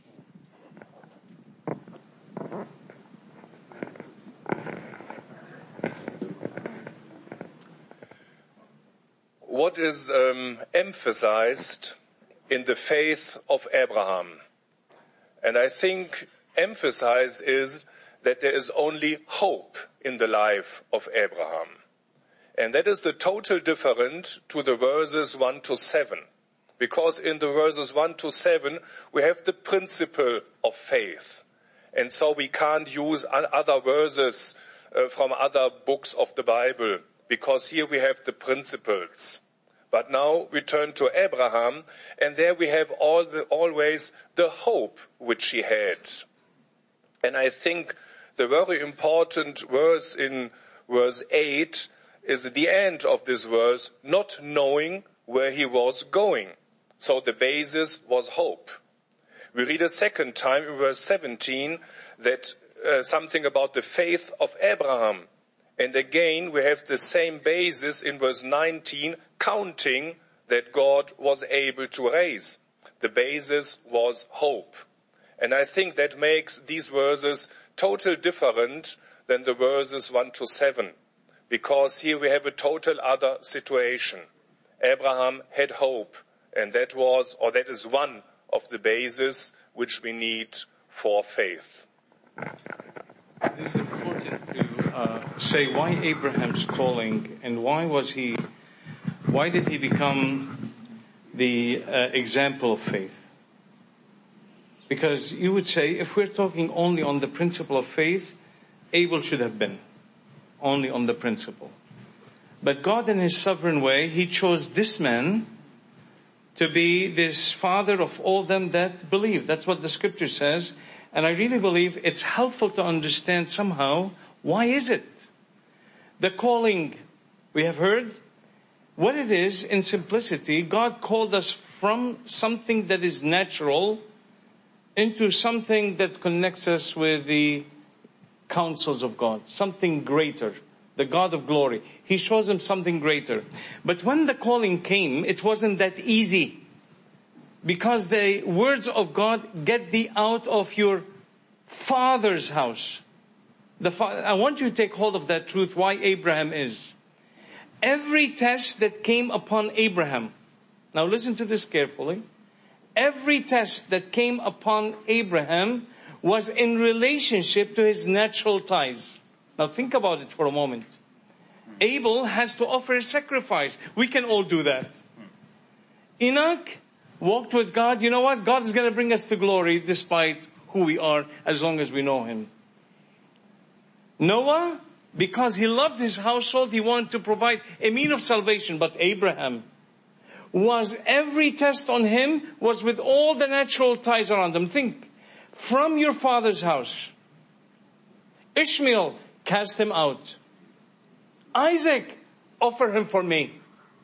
What is um, emphasized in the faith of Abraham? And I think emphasize is that there is only hope in the life of Abraham. And that is the total difference to the verses one to seven. Because in the verses one to seven, we have the principle of faith. And so we can't use other verses uh, from other books of the Bible, because here we have the principles. But now we turn to Abraham, and there we have all the, always the hope which he had. And I think the very important verse in verse eight is the end of this verse, not knowing where he was going. So the basis was hope. We read a second time in verse seventeen that uh, something about the faith of Abraham. And again, we have the same basis in verse nineteen, counting that God was able to raise. The basis was hope. And I think that makes these verses totally different than the verses one to seven. Because here we have a total other situation. Abraham had hope. And that was, or that is one of the bases which we need for faith. It is important to uh, say why Abraham's calling and why was he, why did he become the uh, example of faith? Because you would say, if we're talking only on the principle of faith, Abel should have been only on the principle. But God in his sovereign way, he chose this man to be this father of all them that believe. That's what the scripture says. And I really believe it's helpful to understand somehow, why is it? The calling, we have heard, what it is in simplicity, God called us from something that is natural into something that connects us with the counsels of God, something greater, the God of glory. He shows him something greater. But when the calling came, it wasn't that easy. because the words of God, get thee out of your father's house. The fa- I want you to take hold of that truth, why Abraham is. Every test that came upon Abraham, now listen to this carefully. Every test that came upon Abraham was in relationship to his natural ties. Now think about it for a moment. Abel has to offer a sacrifice. We can all do that. Enoch walked with God. You know what? God is going to bring us to glory despite who we are, as long as we know Him. Noah, because he loved his household, he wanted to provide a means of salvation. But Abraham, was every test on him was with all the natural ties around him. Think, from your father's house. Ishmael, cast him out. Isaac, offer him for me.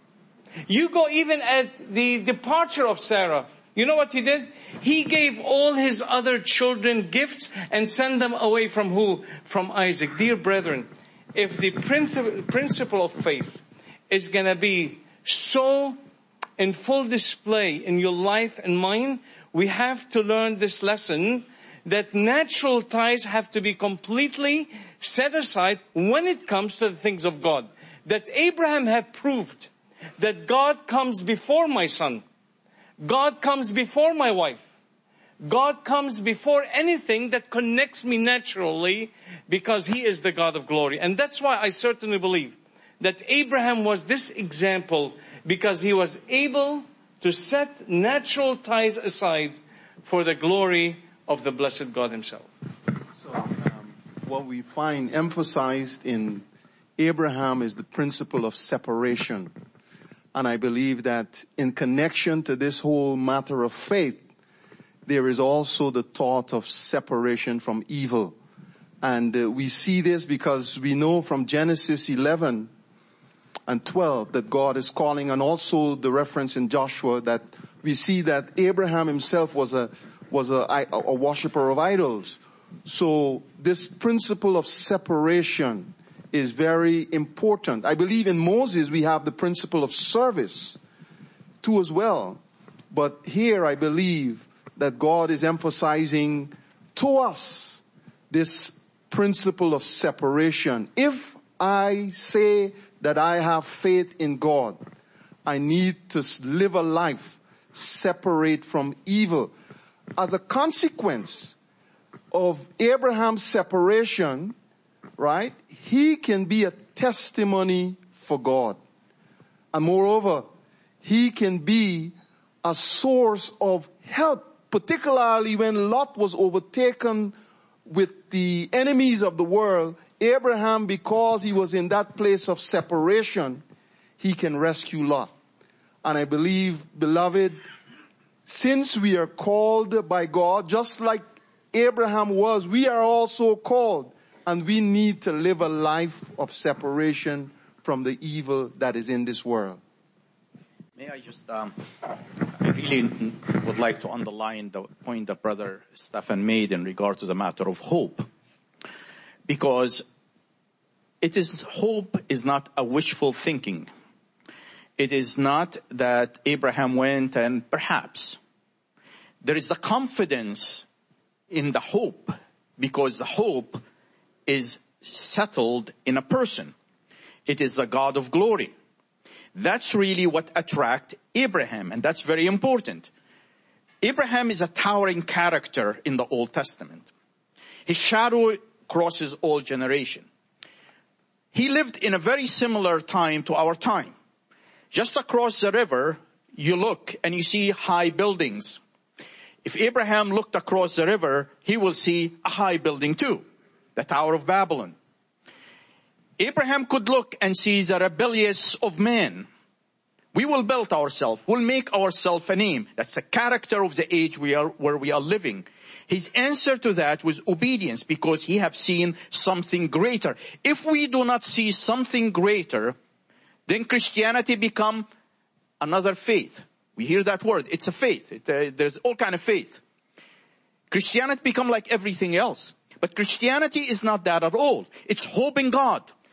You go even at the departure of Sarah. You know what he did? He gave all his other children gifts and sent them away from who? From Isaac. Dear brethren, if the principle of faith is going to be so in full display in your life and mine, we have to learn this lesson that natural ties have to be completely set aside when it comes to the things of God. That Abraham had proved that God comes before my son. God comes before my wife. God comes before anything that connects me naturally, because He is the God of glory. And that's why I certainly believe that Abraham was this example, because he was able to set natural ties aside for the glory of the blessed God Himself. So, um, what we find emphasized in Abraham is the principle of separation. And I believe that in connection to this whole matter of faith, there is also the thought of separation from evil. And uh, we see this because we know from Genesis eleven and twelve that God is calling, and also the reference in Joshua that we see that Abraham himself was a was a, a worshiper of idols. So this principle of separation is very important. I believe in Moses we have the principle of service too as well. But here I believe that God is emphasizing to us this principle of separation. If I say that I have faith in God, I need to live a life separate from evil. As a consequence of Abraham's separation, right, he can be a testimony for God. And moreover, he can be a source of help, particularly when Lot was overtaken with the enemies of the world. Abraham, because he was in that place of separation, he can rescue Lot. And I believe, beloved, since we are called by God, just like Abraham was, we are also called. And we need to live a life of separation from the evil that is in this world. May I just, um, I really would like to underline the point that Brother Stefan made in regard to the matter of hope. Because it is, hope is not a wishful thinking. It is not that Abraham went and perhaps. There is the confidence in the hope, because the hope is settled in a person. It is the God of glory. That's really what attracted Abraham, and that's very important. Abraham is a towering character in the Old Testament. His shadow crosses all generations. He lived in a very similar time to our time. Just across the river, you look and you see high buildings. If Abraham looked across the river, he will see a high building too, the Tower of Babylon. Abraham could look and see the rebellious of man. We will build ourselves. We'll make ourselves a name. That's the character of the age we are, where we are living. His answer to that was obedience, because he have seen something greater. If we do not see something greater, then Christianity become another faith. We hear that word. It's a faith. It, uh, there's all kind of faith. Christianity become like everything else. But Christianity is not that at all. It's hope in God.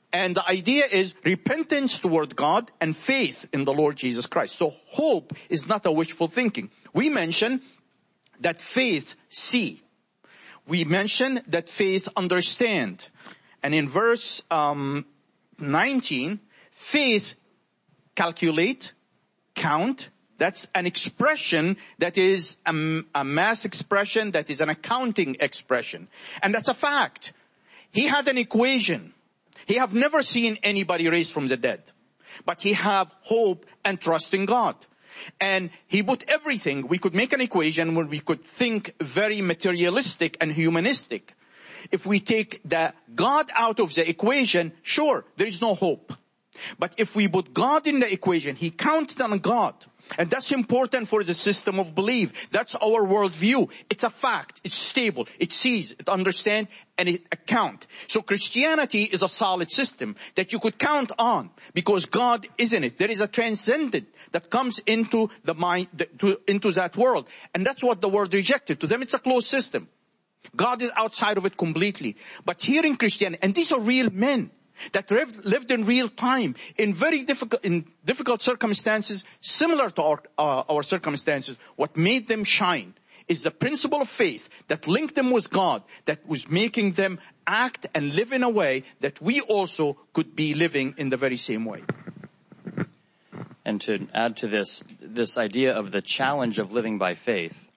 And the idea is repentance toward God and faith in the Lord Jesus Christ. So hope is not a wishful thinking. We mentioned that faith see. We mentioned that faith understand. And in verse um, nineteen, faith calculate, count. That's an expression that is a, a mass expression, that is an accounting expression. And that's a fact. He had an equation. He have never seen anybody raised from the dead. But he have hope and trust in God. And he put everything. We could make an equation where we could think very materialistic and humanistic. If we take the God out of the equation, sure, there is no hope. But if we put God in the equation, he counted on God. And that's important for the system of belief. That's our worldview. It's a fact. It's stable. It sees, it understands, and it accounts. So Christianity is a solid system that you could count on because God is in it. There is a transcendent that comes into the mind, to, into that world. And that's what the world rejected. To them, it's a closed system. God is outside of it completely. But here in Christianity, and these are real men that lived in real time in very difficult, in difficult circumstances, similar to our, uh, our circumstances. What made them shine is the principle of faith that linked them with God, that was making them act and live in a way that we also could be living in the very same way. And to add to this, this idea of the challenge of living by faith,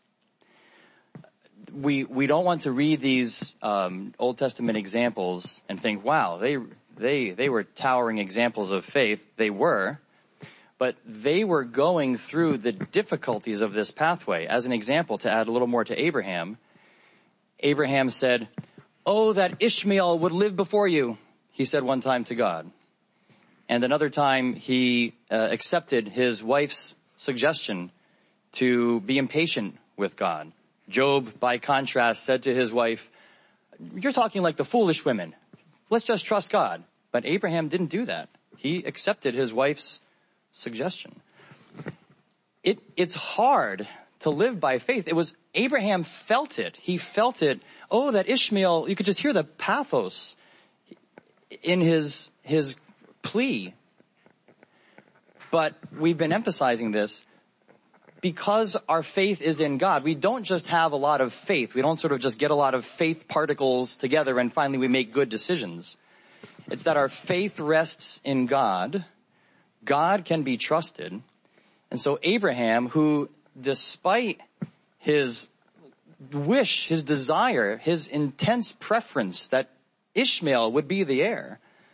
we we don't want to read these um, Old Testament examples and think, wow, they they they were towering examples of faith. They were, but they were going through the difficulties of this pathway. As an example, to add a little more to Abraham, Abraham said, "Oh, that Ishmael would live before you," he said one time to God. And another time he uh, accepted his wife's suggestion to be impatient with God. Job, by contrast, said to his wife, "You're talking like the foolish women. Let's just trust God." But Abraham didn't do that. He accepted his wife's suggestion. It, it's hard to live by faith. It was, Abraham felt it. He felt it. Oh, that Ishmael, you could just hear the pathos in his, his plea. But we've been emphasizing this. Because our faith is in God, we don't just have a lot of faith. We don't sort of just get a lot of faith particles together and finally we make good decisions. It's that our faith rests in God. God can be trusted. And so Abraham, who despite his wish, his desire, his intense preference that Ishmael would be the heir,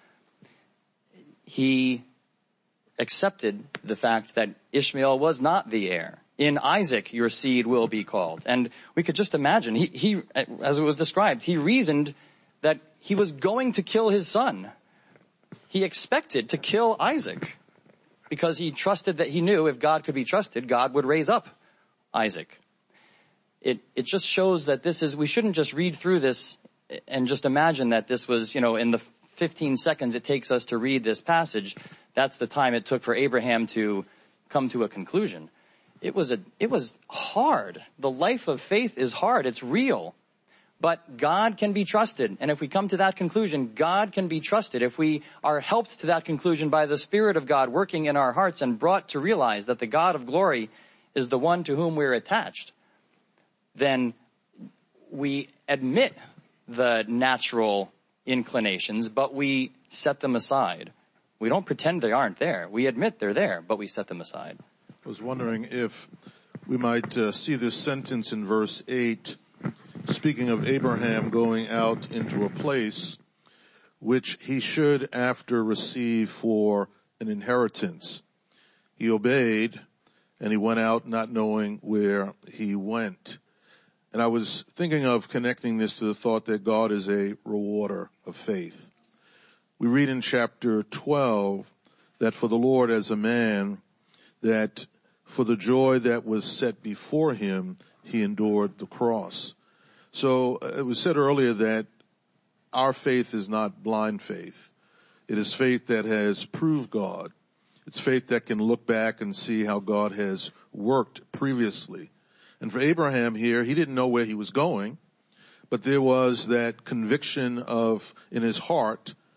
he accepted the fact that Ishmael was not the heir. In Isaac, your seed will be called. And we could just imagine, he, he, as it was described, he reasoned that he was going to kill his son. He expected to kill Isaac because he trusted that he knew if God could be trusted, God would raise up Isaac. It, it just shows that this is, we shouldn't just read through this and just imagine that this was, you know, in the fifteen seconds it takes us to read this passage, that's the time it took for Abraham to come to a conclusion. It was a, it was hard. The life of faith is hard. It's real. But God can be trusted. And if we come to that conclusion, God can be trusted. If we are helped to that conclusion by the Spirit of God working in our hearts and brought to realize that the God of glory is the one to whom we're attached, then we admit the natural inclinations, but we set them aside. We don't pretend they aren't there. We admit they're there, but we set them aside. I was wondering if we might uh, see this sentence in verse eight, speaking of Abraham going out into a place which he should after receive for an inheritance. He obeyed, and he went out not knowing where he went. And I was thinking of connecting this to the thought that God is a rewarder of faith. We read in chapter twelve that for the Lord as a man, that for the joy that was set before him, he endured the cross. So uh, it was said earlier that our faith is not blind faith. It is faith that has proved God. It's faith that can look back and see how God has worked previously. And for Abraham here, he didn't know where he was going, but there was that conviction of, in his heart,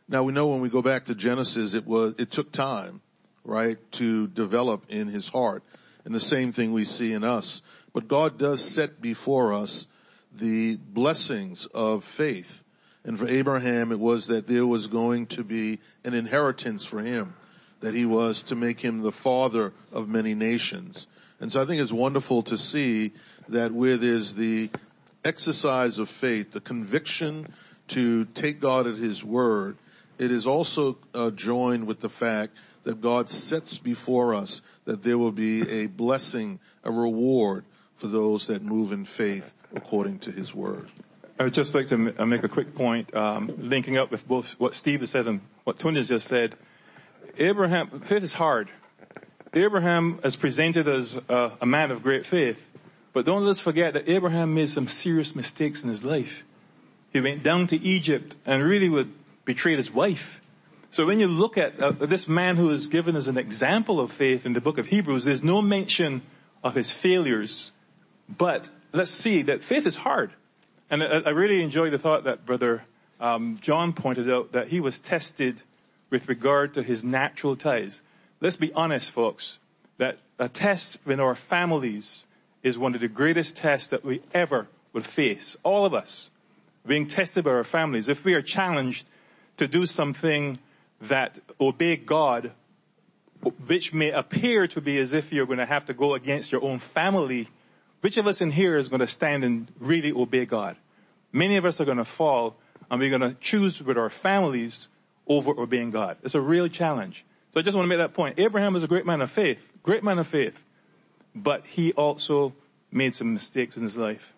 Now we know when we go back to Genesis, it was, it took time, right, to develop in his heart. And the same thing we see in us. But God does set before us the blessings of faith. And for Abraham, it was that there was going to be an inheritance for him, that he was to make him the father of many nations. And so I think it's wonderful to see that where there's the exercise of faith, the conviction to take God at his word, it is also uh, joined with the fact that God sets before us that there will be a blessing, a reward for those that move in faith according to his word. I would just like to make a quick point, um, linking up with both what Steve has said and what Tony has just said. Abraham, faith is hard. Abraham is presented as a, a man of great faith, but don't let's forget that Abraham made some serious mistakes in his life. He went down to Egypt and really would betray his wife. So when you look at uh, this man who is given as an example of faith in the book of Hebrews, there's no mention of his failures. But let's see that faith is hard. And I, I really enjoy the thought that Brother um, John pointed out, that he was tested with regard to his natural ties. Let's be honest, folks, that a test in our families is one of the greatest tests that we ever will face. All of us being tested by our families. If we are challenged to do something that obey God, which may appear to be as if you're going to have to go against your own family, which of us in here is going to stand and really obey God? Many of us are going to fall, and we're going to choose with our families over obeying God. It's a real challenge. So I just want to make that point. Abraham is a great man of faith, great man of faith, but he also made some mistakes in his life.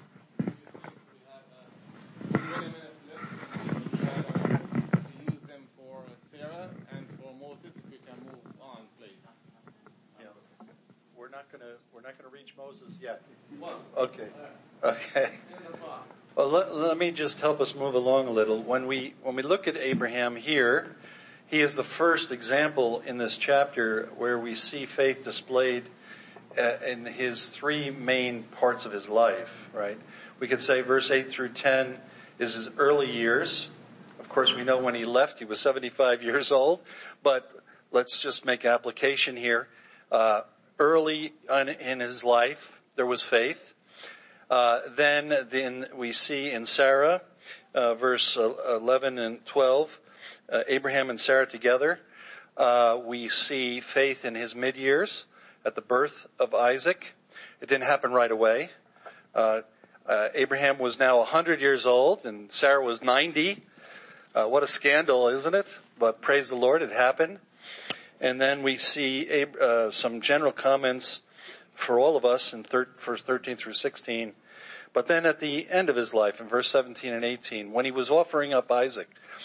We're not going to reach Moses yet. Okay. Okay. Well, let, let me just help us move along a little. When we when we look at Abraham here, he is the first example in this chapter where we see faith displayed uh, in his three main parts of his life, right? We could say verse eight through ten is his early years. Of course, we know when he left, he was seventy-five years old, but let's just make application here. Uh, Early in his life, there was faith. Uh, then, then we see in Sarah, uh, verse eleven and twelve, uh, Abraham and Sarah together. Uh, we see faith in his mid-years at the birth of Isaac. It didn't happen right away. Uh, uh, Abraham was now one hundred years old and Sarah was ninety. Uh, what a scandal, isn't it? But praise the Lord, it happened. And then we see uh, some general comments for all of us in thir- verse thirteen through sixteen. But then at the end of his life, in verse seventeen and eighteen, when he was offering up Isaac.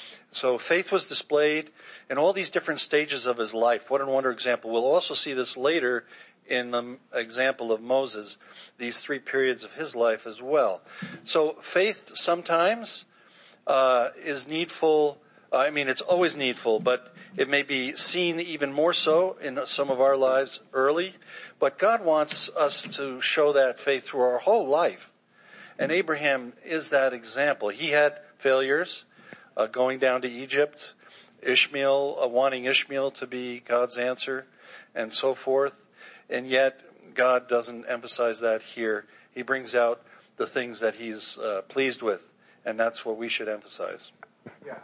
So faith was displayed in all these different stages of his life. What a wonder example. We'll also see this later in the example of Moses, these three periods of his life as well. So faith sometimes uh, is needful. I mean, it's always needful, but it may be seen even more so in some of our lives early. But God wants us to show that faith through our whole life. And Abraham is that example. He had failures, uh, going down to Egypt, Ishmael, uh, wanting Ishmael to be God's answer, and so forth. And yet, God doesn't emphasize that here. He brings out the things that he's uh, pleased with, and that's what we should emphasize. Yeah,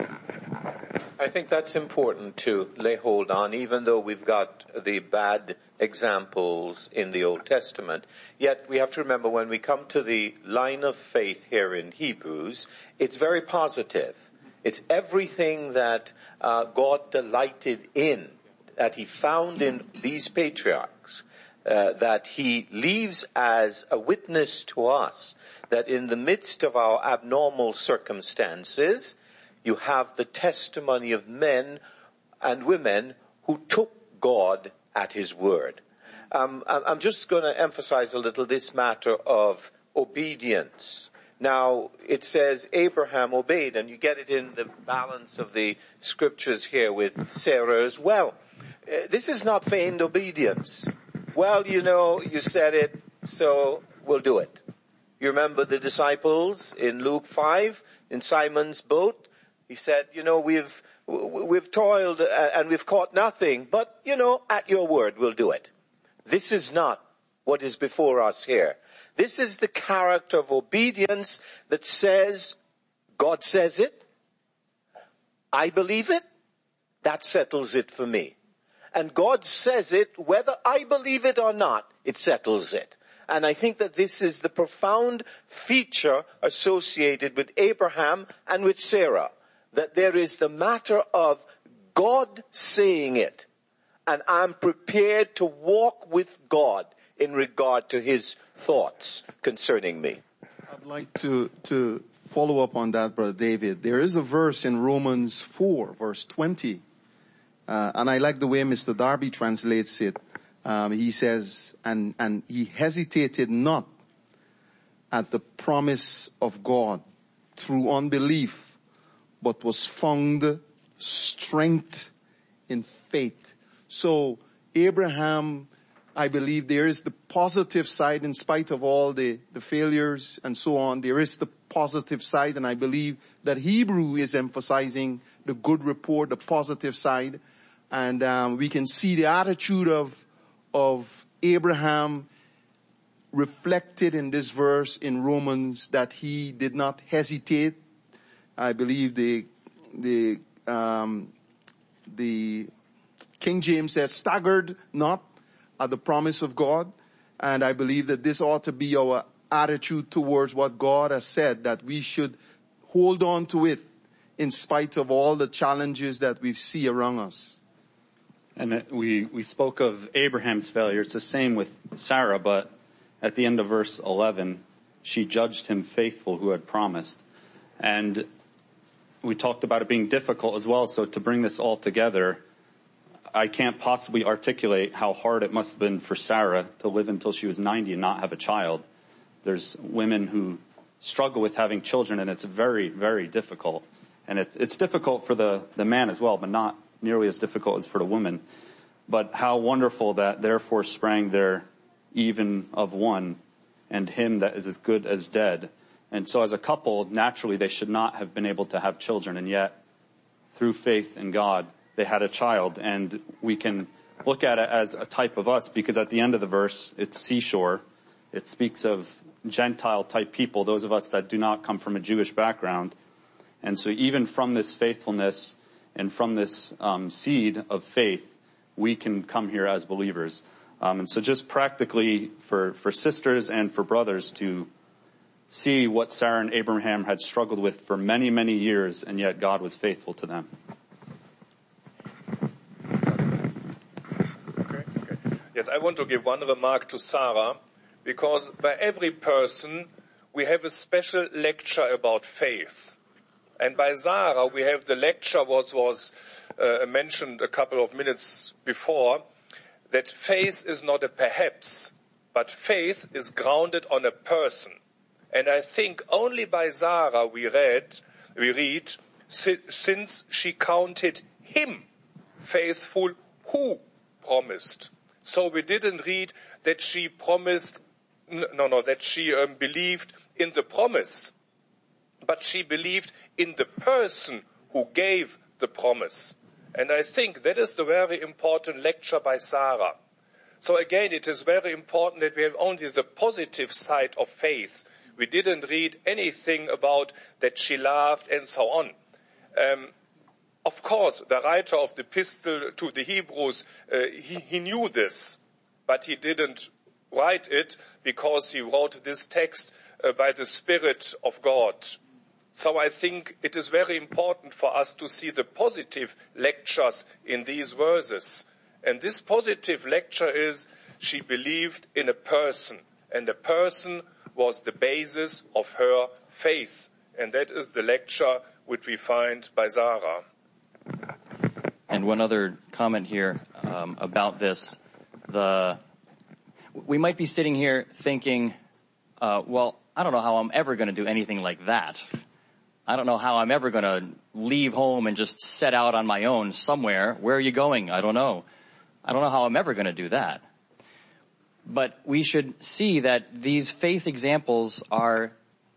I think that's important to lay hold on, even though we've got the bad examples in the Old Testament. Yet we have to remember when we come to the line of faith here in Hebrews, it's very positive. It's everything that uh, God delighted in, that he found in these patriarchs, uh, that he leaves as a witness to us, that in the midst of our abnormal circumstances, you have the testimony of men and women who took God at his word. Um, I'm just going to emphasize a little this matter of obedience. Now, it says Abraham obeyed, and you get it in the balance of the scriptures here with Sarah as well. Uh, this is not feigned obedience. Well, you know, you said it, so we'll do it. You remember the disciples in Luke five, in Simon's boat? He said, you know, we've, we've toiled and we've caught nothing, but, you know, at your word, we'll do it. This is not what is before us here. This is the character of obedience that says, God says it, I believe it, that settles it for me. And God says it, whether I believe it or not, it settles it. And I think that this is the profound feature associated with Abraham and with Sarah. That there is the matter of God saying it. And I'm prepared to walk with God in regard to his thoughts concerning me. I'd like to, to follow up on that, Brother David. There is a verse in Romans four, verse twenty. Uh, and I like the way Mister Darby translates it. Um, he says, and, and he hesitated not at the promise of God through unbelief, but was found strength in faith. So Abraham, I believe there is the positive side in spite of all the, the failures and so on. There is the positive side, and I believe that Hebrew is emphasizing the good report, the positive side. And um, we can see the attitude of of Abraham reflected in this verse in Romans, that he did not hesitate. I believe the the um, the King James says, staggered not at the promise of God. And I believe that this ought to be our attitude towards what God has said, that we should hold on to it in spite of all the challenges that we see around us. And we, we spoke of Abraham's failure. It's the same with Sarah, but at the end of verse eleven, she judged him faithful who had promised. And we talked about it being difficult as well. So to bring this all together, I can't possibly articulate how hard it must have been for Sarah to live until she was ninety and not have a child. There's women who struggle with having children, and it's very, very difficult. And it, it's difficult for the, the man as well, but not nearly as difficult as for the woman. But how wonderful that therefore sprang there even of one, and him that is as good as dead. And so as a couple, naturally they should not have been able to have children, and yet through faith in God, they had a child. And we can look at it as a type of us, because at the end of the verse, it's seashore. It speaks of Gentile type people, those of us that do not come from a Jewish background. And so even from this faithfulness and from this um, seed of faith, we can come here as believers. Um, and so just practically for, for sisters and for brothers to see what Sarah and Abraham had struggled with for many, many years, and yet God was faithful to them. Okay, okay. Yes, I want to give one remark to Sarah, because by every person we have a special lecture about faith. And by Sarah, we have the lecture was, was uh, mentioned a couple of minutes before, that faith is not a perhaps, but faith is grounded on a person. And I think only by Sarah we read, we read, since she counted him faithful who promised. So we didn't read that she promised, no, no, that she um, believed in the promise, but she believed in the person who gave the promise. And I think that is the very important lecture by Sarah. So again, it is very important that we have only the positive side of faith. We didn't read anything about that she laughed and so on. Um, of course, the writer of the epistle to the Hebrews, uh, he, he knew this, but he didn't write it because he wrote this text uh, by the Spirit of God. So I think it is very important for us to see the positive lectures in these verses. And this positive lecture is, she believed in a person, and the person was the basis of her faith. And that is the lecture which we find by Sarah. And one other comment here um, about this. The we might be sitting here thinking, uh, well, I don't know how I'm ever going to do anything like that. I don't know how I'm ever going to leave home and just set out on my own somewhere. Where are you going? I don't know. I don't know how I'm ever going to do that. But we should see that these faith examples are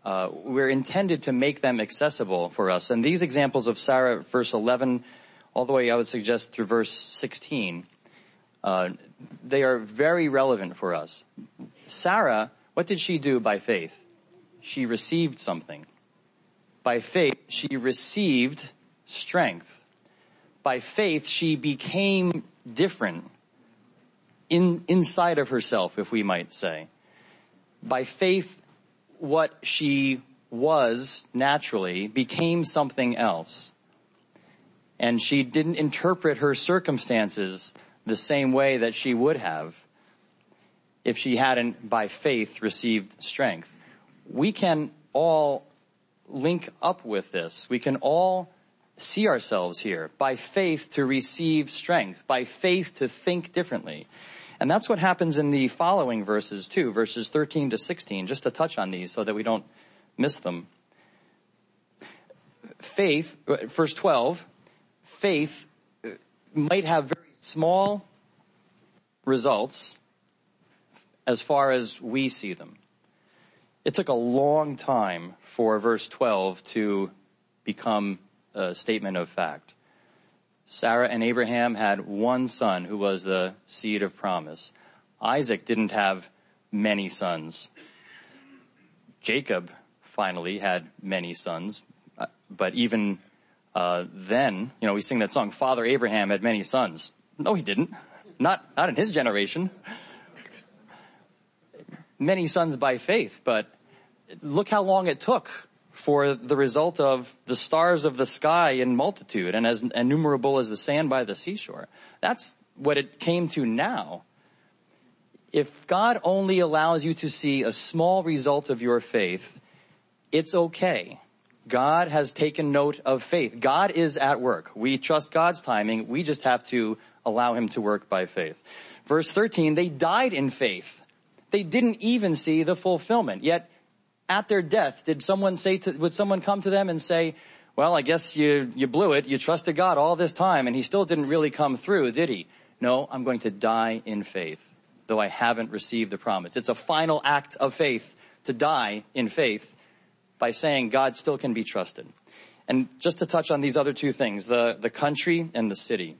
uh, we're intended to make them accessible for us. And these examples of Sarah, verse eleven, all the way I would suggest through verse sixteen, uh, they are very relevant for us. Sarah, what did she do by faith? She received something. By faith, she received strength. By faith, she became different in, inside of herself, if we might say. By faith, what she was naturally became something else. And she didn't interpret her circumstances the same way that she would have if she hadn't, by faith, received strength. We can all link up with this. We can all see ourselves here. By faith to receive strength. By faith to think differently. And that's what happens in the following verses too, verses thirteen to sixteen, just to touch on these so that we don't miss them. Faith, verse twelve, faith might have very small results as far as we see them. It took a long time for verse twelve to become a statement of fact. Sarah and Abraham had one son who was the seed of promise. Isaac didn't have many sons. Jacob finally had many sons. But even uh, then, you know, we sing that song, Father Abraham had many sons. No, he didn't. Not, not in his generation. Many sons by faith, but look how long it took for the result of the stars of the sky in multitude and as innumerable as the sand by the seashore. That's what it came to now. If God only allows you to see a small result of your faith, it's okay. God has taken note of faith. God is at work. We trust God's timing. We just have to allow him to work by faith. Verse thirteen, they died in faith. They didn't even see the fulfillment. Yet at their death, did someone say to, would someone come to them and say, well, I guess you, you blew it. You trusted God all this time and he still didn't really come through, did he? No, I'm going to die in faith, though I haven't received the promise. It's a final act of faith to die in faith by saying God still can be trusted. And just to touch on these other two things, the, the country and the city.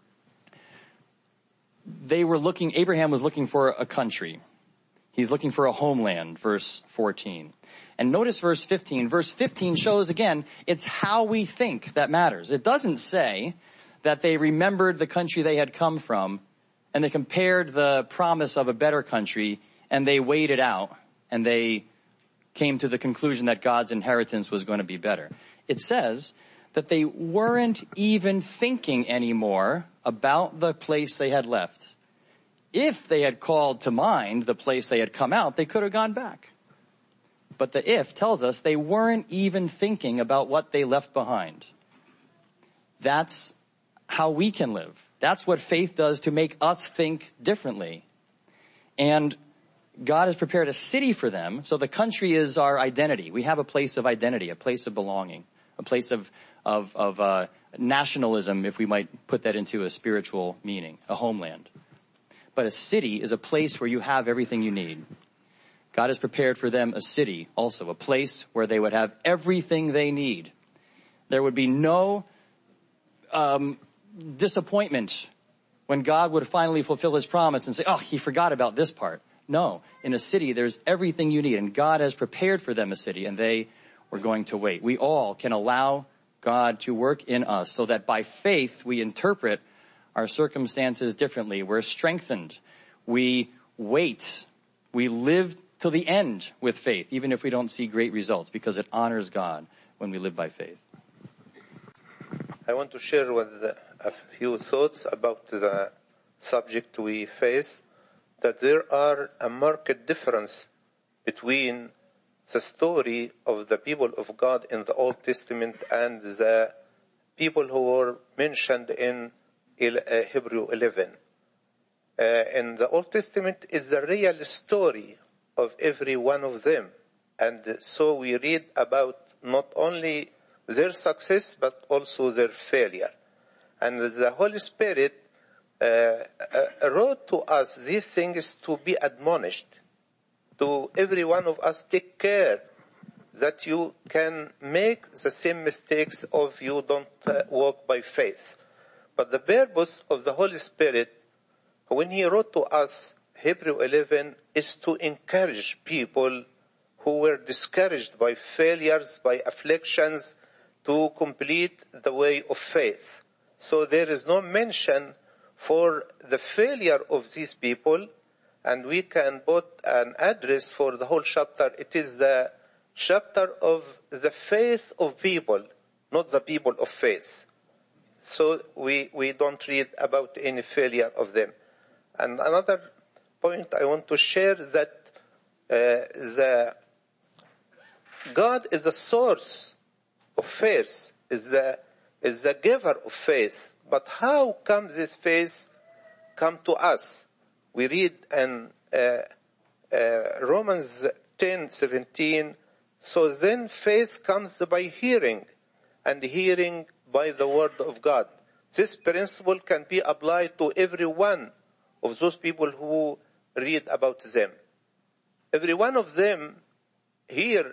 They were looking, Abraham was looking for a country. He's looking for a homeland, verse fourteen. And notice verse fifteen. Verse fifteen shows again, it's how we think that matters. It doesn't say that they remembered the country they had come from and they compared the promise of a better country and they weighed it out and they came to the conclusion that God's inheritance was going to be better. It says that they weren't even thinking anymore about the place they had left. If they had called to mind the place they had come out, they could have gone back. But the if tells us they weren't even thinking about what they left behind. That's how we can live. That's what faith does to make us think differently. And God has prepared a city for them. So the country is our identity. We have a place of identity, a place of belonging, a place of, of, of uh, nationalism, if we might put that into a spiritual meaning, a homeland. But a city is a place where you have everything you need. God has prepared for them a city also, a place where they would have everything they need. There would be no um, disappointment when God would finally fulfill his promise and say, oh, he forgot about this part. No, in a city, there's everything you need. And God has prepared for them a city, and they were going to wait. We all can allow God to work in us so that by faith we interpret our circumstances differently. We're strengthened. We wait. We live till the end with faith, even if we don't see great results, because it honors God when we live by faith. I want to share with a few thoughts about the subject we face, that there are a marked difference between the story of the people of God in the Old Testament and the people who were mentioned in Hebrew eleven. Uh, in the Old Testament is the real story of every one of them. And so we read about not only their success, but also their failure. And the Holy Spirit uh, uh, wrote to us these things to be admonished. To every one of us, take care that you can make the same mistakes if you don't uh, walk by faith. But the purpose of the Holy Spirit, when He wrote to us Hebrew eleven, is to encourage people who were discouraged by failures, by afflictions, to complete the way of faith. So there is no mention for the failure of these people, and we can put an address for the whole chapter. It is the chapter of the faith of people, not the people of faith. So we, we don't read about any failure of them. And another point I want to share that uh, the God is the source of faith, is the is the giver of faith. But how come this faith come to us? We read in uh, uh, Romans ten seventeen. So then faith comes by hearing, and hearing by the word of God. This principle can be applied to every one of those people who read about them. Every one of them hear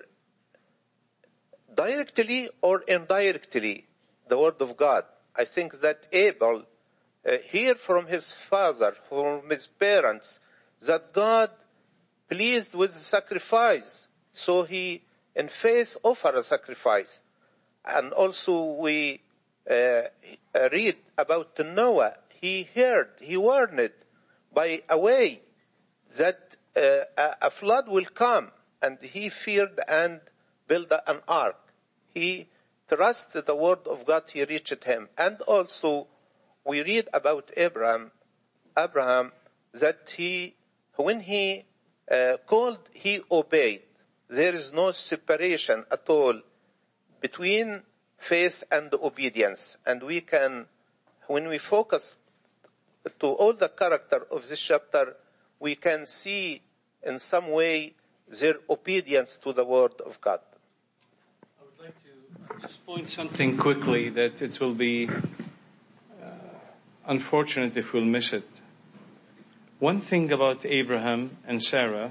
directly or indirectly the word of God. I think that Abel uh, hear from his father, from his parents, that God pleased with the sacrifice. So he, in faith, offered a sacrifice. And also we uh, read about Noah. He heard, he warned by a way that uh, a flood will come, and he feared and built an ark. He trusted the word of God, he reached him. And also we read about Abraham, Abraham, that he, when he uh, called, he obeyed. There is no separation at all between faith and obedience. And we can, when we focus to all the character of this chapter, we can see in some way their obedience to the word of God. I would like to just point something quickly that it will be uh, unfortunate if we'll miss it. One thing about Abraham and Sarah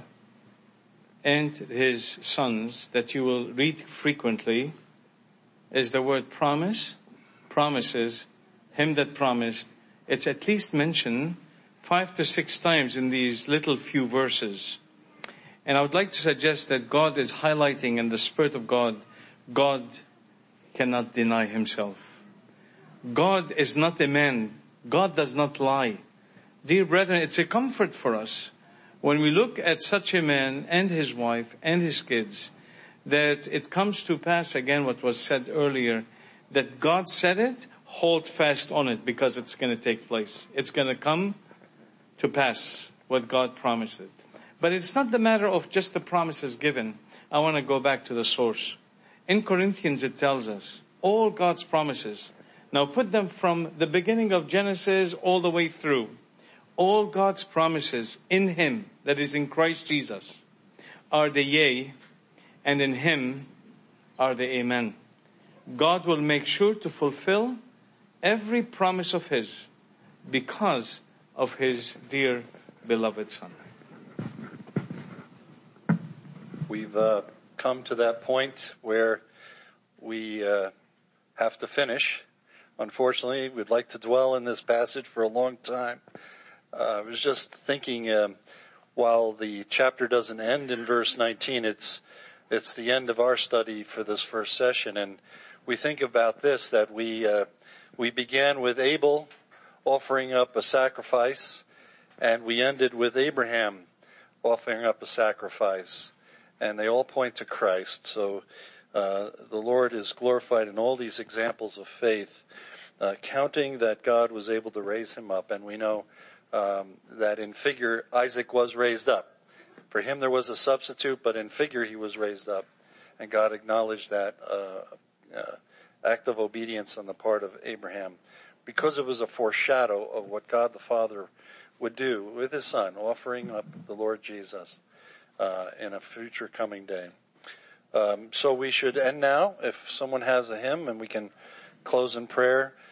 and his sons that you will read frequently is the word promise, promises, him that promised. It's at least mentioned five to six times in these little few verses. And I would like to suggest that God is highlighting in the Spirit of God, God cannot deny himself. God is not a man. God does not lie. Dear brethren, it's a comfort for us when we look at such a man and his wife and his kids, that it comes to pass again what was said earlier, that God said it, hold fast on it because it's going to take place. It's going to come to pass what God promised it. But it's not the matter of just the promises given. I want to go back to the source. In Corinthians it tells us all God's promises. Now put them from the beginning of Genesis all the way through. All God's promises in Him, that is in Christ Jesus, are the yea, and in Him are the amen. God will make sure to fulfill every promise of His because of His dear beloved Son. We've uh, come to that point where we uh, have to finish. Unfortunately, we'd like to dwell in this passage for a long time. Uh, I was just thinking, um, while the chapter doesn't end in verse nineteen, it's it's the end of our study for this first session, and we think about this, that we uh, we began with Abel offering up a sacrifice, and we ended with Abraham offering up a sacrifice, and they all point to Christ. So uh, the Lord is glorified in all these examples of faith, uh, counting that God was able to raise him up, and we know um, that in figure Isaac was raised up. For him there was a substitute, but in figure he was raised up, and God acknowledged that uh, uh, act of obedience on the part of Abraham, because it was a foreshadow of what God the Father would do with his Son, offering up the Lord Jesus uh, in a future coming day. Um, so we should end now. If someone has a hymn, and we can close in prayer.